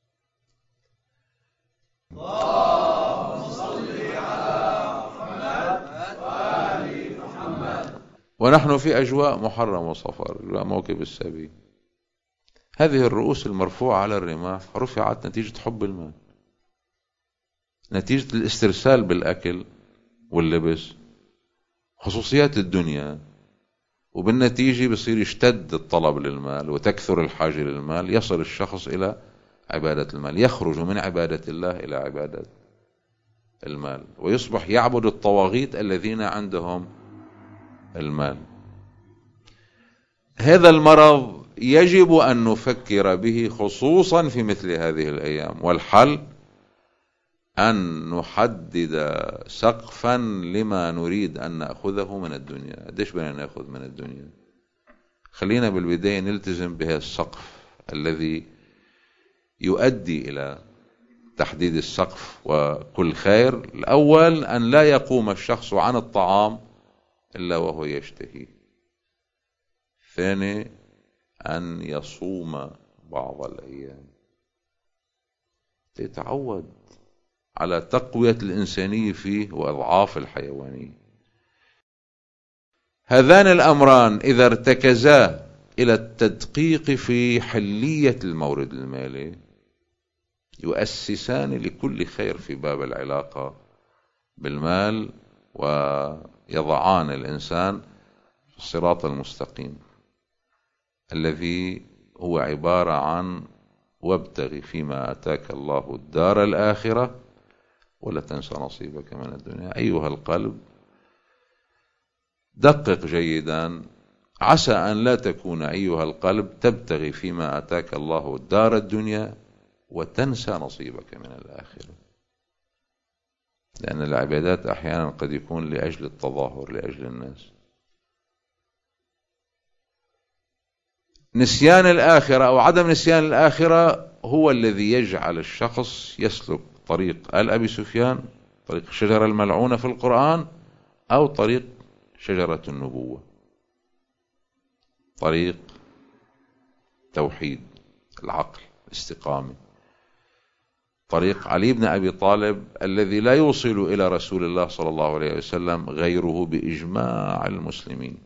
اللهم صل على محمد وآل محمد. ونحن في أجواء محرم وصفر، أجواء موكب السبي. هذه الرؤوس المرفوعة على الرماح رفعت نتيجة حب المال، نتيجة الاسترسال بالأكل واللبس، خصوصيات الدنيا، وبالنتيجة بصير يشتد الطلب للمال وتكثر الحاجة للمال، يصل الشخص إلى عبادة المال، يخرج من عبادة الله إلى عبادة المال، ويصبح يعبد الطواغيت الذين عندهم المال. هذا المرض يجب أن نفكر به خصوصا في مثل هذه الأيام، والحل أن نحدد سقفا لما نريد أن نأخذه من الدنيا. قديش بدنا نأخذ من الدنيا؟ خلينا بالبداية نلتزم بهذا السقف الذي يؤدي إلى تحديد السقف وكل خير. الأول أن لا يقوم الشخص عن الطعام إلا وهو يشتهي. ثاني أن يصوم بعض الأيام، يتعود على تقوية الإنسانية فيه وإضعاف الحيوانية. هذان الأمران إذا ارتكزا إلى التدقيق في حلية المورد المالي يؤسسان لكل خير في باب العلاقة بالمال، ويضعان الإنسان في الصراط المستقيم الذي هو عبارة عن وابتغ فيما آتاك الله الدار الآخرة ولا تنسى نصيبك من الدنيا. أيها القلب، دقق جيدا، عسى أن لا تكون أيها القلب تبتغي فيما آتاك الله الدار الدنيا وتنسى نصيبك من الآخرة، لأن العبادات أحيانا قد يكون لأجل التظاهر، لأجل الناس. نسيان الآخرة أو عدم نسيان الآخرة هو الذي يجعل الشخص يسلك طريق آل أبي سفيان، طريق الشجرة الملعونة في القرآن، أو طريق شجرة النبوة، طريق توحيد العقل الاستقامة، طريق علي بن أبي طالب الذي لا يوصل إلى رسول الله صلى الله عليه وسلم غيره بإجماع المسلمين.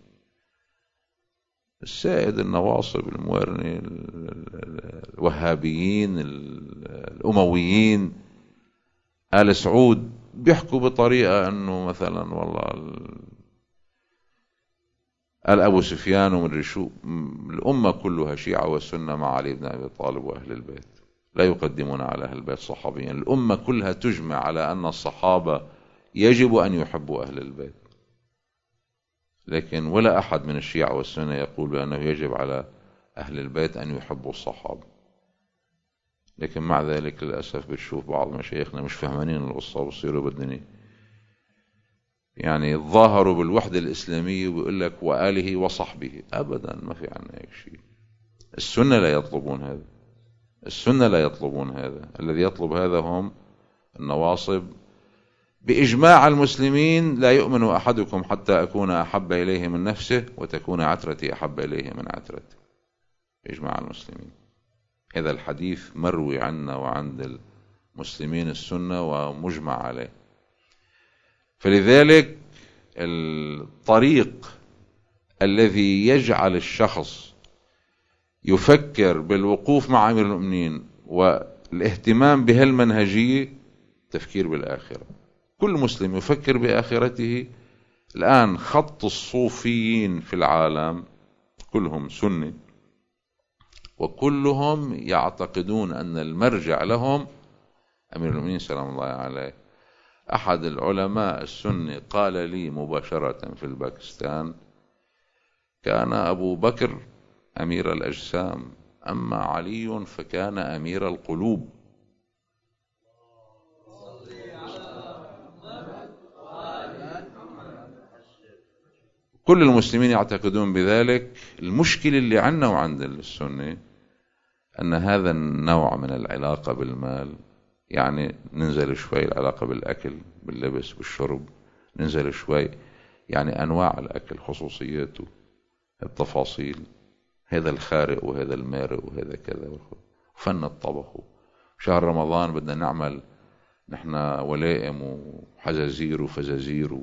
السائد النواصب الموارني الوهابيين الأمويين آل سعود بيحكوا بطريقة أنه مثلا والله آل أبو سفيان ومن شو الأمة كلها شيعة وسنة مع علي بن أبي طالب وأهل البيت، لا يقدمون على أهل البيت صحابيا. الأمة كلها تجمع على أن الصحابة يجب أن يحبوا أهل البيت، لكن ولا أحد من الشيعة والسنة يقول بأنه يجب على أهل البيت أن يحبوا الصحابة. لكن مع ذلك للأسف بتشوف بعض مشايخنا مش فهمانين القصة وبصيروا بدني يعني ظاهروا بالوحدة الإسلامية ويقول لك وآله وصحبه. أبدا ما في عنا هيك شيء. السنة لا يطلبون هذا، السنة لا يطلبون هذا. الذي يطلب هذا هم النواصب بإجماع المسلمين. لا يؤمن أحدكم حتى أكون أحب إليه من نفسه وتكون عترتي أحب إليه من عترته، بإجماع المسلمين. هذا الحديث مروي عنا وعند المسلمين السنة ومجمع عليه. فلذلك الطريق الذي يجعل الشخص يفكر بالوقوف مع أمير المؤمنين والاهتمام بهالمنهجية تفكير بالآخرة. كل مسلم يفكر بآخرته. الآن خط الصوفيين في العالم كلهم سنة، وكلهم يعتقدون أن المرجع لهم أمير المؤمنين سلام الله عليه. أحد العلماء السنة قال لي مباشرة في الباكستان: كان أبو بكر أمير الأجسام، أما علي فكان أمير القلوب. كل المسلمين يعتقدون بذلك. المشكلة اللي عندنا وعند السنة أن هذا النوع من العلاقة بالمال، يعني ننزل شوي العلاقة بالأكل باللبس بالشرب، ننزل شوي يعني أنواع الأكل خصوصياته التفاصيل، هذا الخارق وهذا المارق وهذا كذا، وفن الطبخ. شهر رمضان بدنا نعمل نحن ولائم وحزازير وفزازير،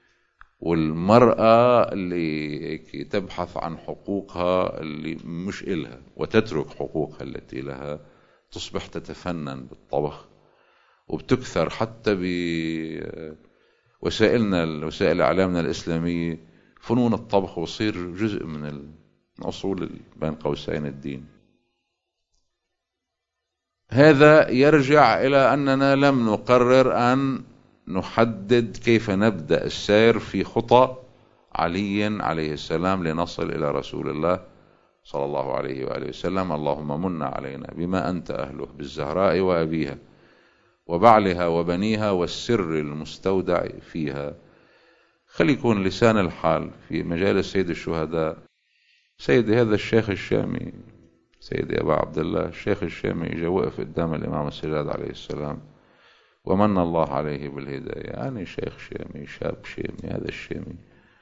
والمرأة اللي تبحث عن حقوقها اللي مش إلها وتترك حقوقها التي لها، تصبح تتفنن بالطبخ وبتكثر حتى بوسائلنا وسائل إعلامنا الإسلامية فنون الطبخ، وصير جزء من أصول بين قوسين الدين. هذا يرجع إلى أننا لم نقرر أن نحدد كيف نبدأ السير في خطى علي عليه السلام لنصل إلى رسول الله صلى الله عليه وآله وسلم. اللهم من علينا بما أنت أهله بالزهراء وأبيها وبعلها وبنيها والسر المستودع فيها. خلي يكون لسان الحال في مجالس سيد الشهداء. سيدي هذا الشيخ الشامي، سيدي أبا عبد الله الشيخ الشامي، إجا وقف قدام الإمام السجاد عليه السلام ومن الله عليه بالهداية. يعني شيخ شامي، شاب شامي، هذا الشامي.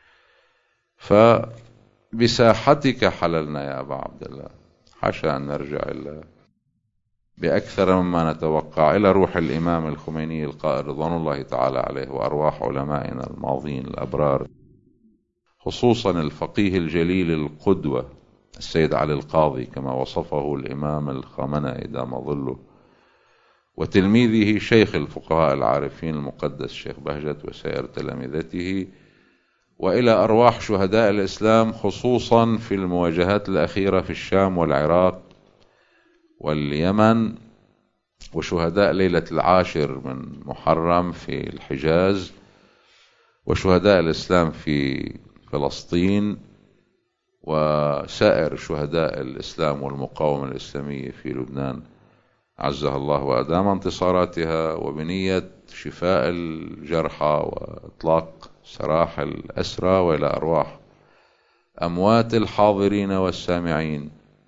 فبساحتك حللنا يا أبا عبد الله، حاشا أن نرجع إلا بأكثر مما نتوقع إلى روح الإمام الخميني القائل رضوان الله تعالى عليه وأرواح علمائنا الماضين الأبرار، خصوصا الفقيه الجليل القدوة السيد علي القاضي كما وصفه الإمام الخامنئي دام ظله، وتلميذه شيخ الفقهاء العارفين المقدس شيخ بهجت وسائر تلامذته، وإلى أرواح شهداء الإسلام خصوصا في المواجهات الأخيرة في الشام والعراق واليمن، وشهداء ليلة 10 من محرم في الحجاز، وشهداء الإسلام في فلسطين، وسائر شهداء الإسلام والمقاومة الإسلامية في لبنان عزها الله وأدام انتصاراتها، وبنية شفاء الجرحى وإطلاق سراح الأسرى، وإلى أرواح أموات الحاضرين والسامعين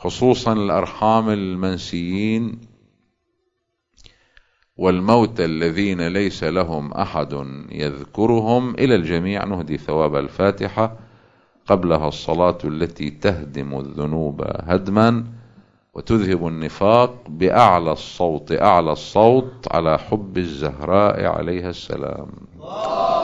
خصوصا الأرحام المنسيين والموتى الذين ليس لهم أحد يذكرهم. إلى الجميع نهدي ثواب الفاتحة قبلها الصلاة التي تهدم الذنوب هدما وتذهب النفاق بأعلى الصوت على حب الزهراء عليها السلام.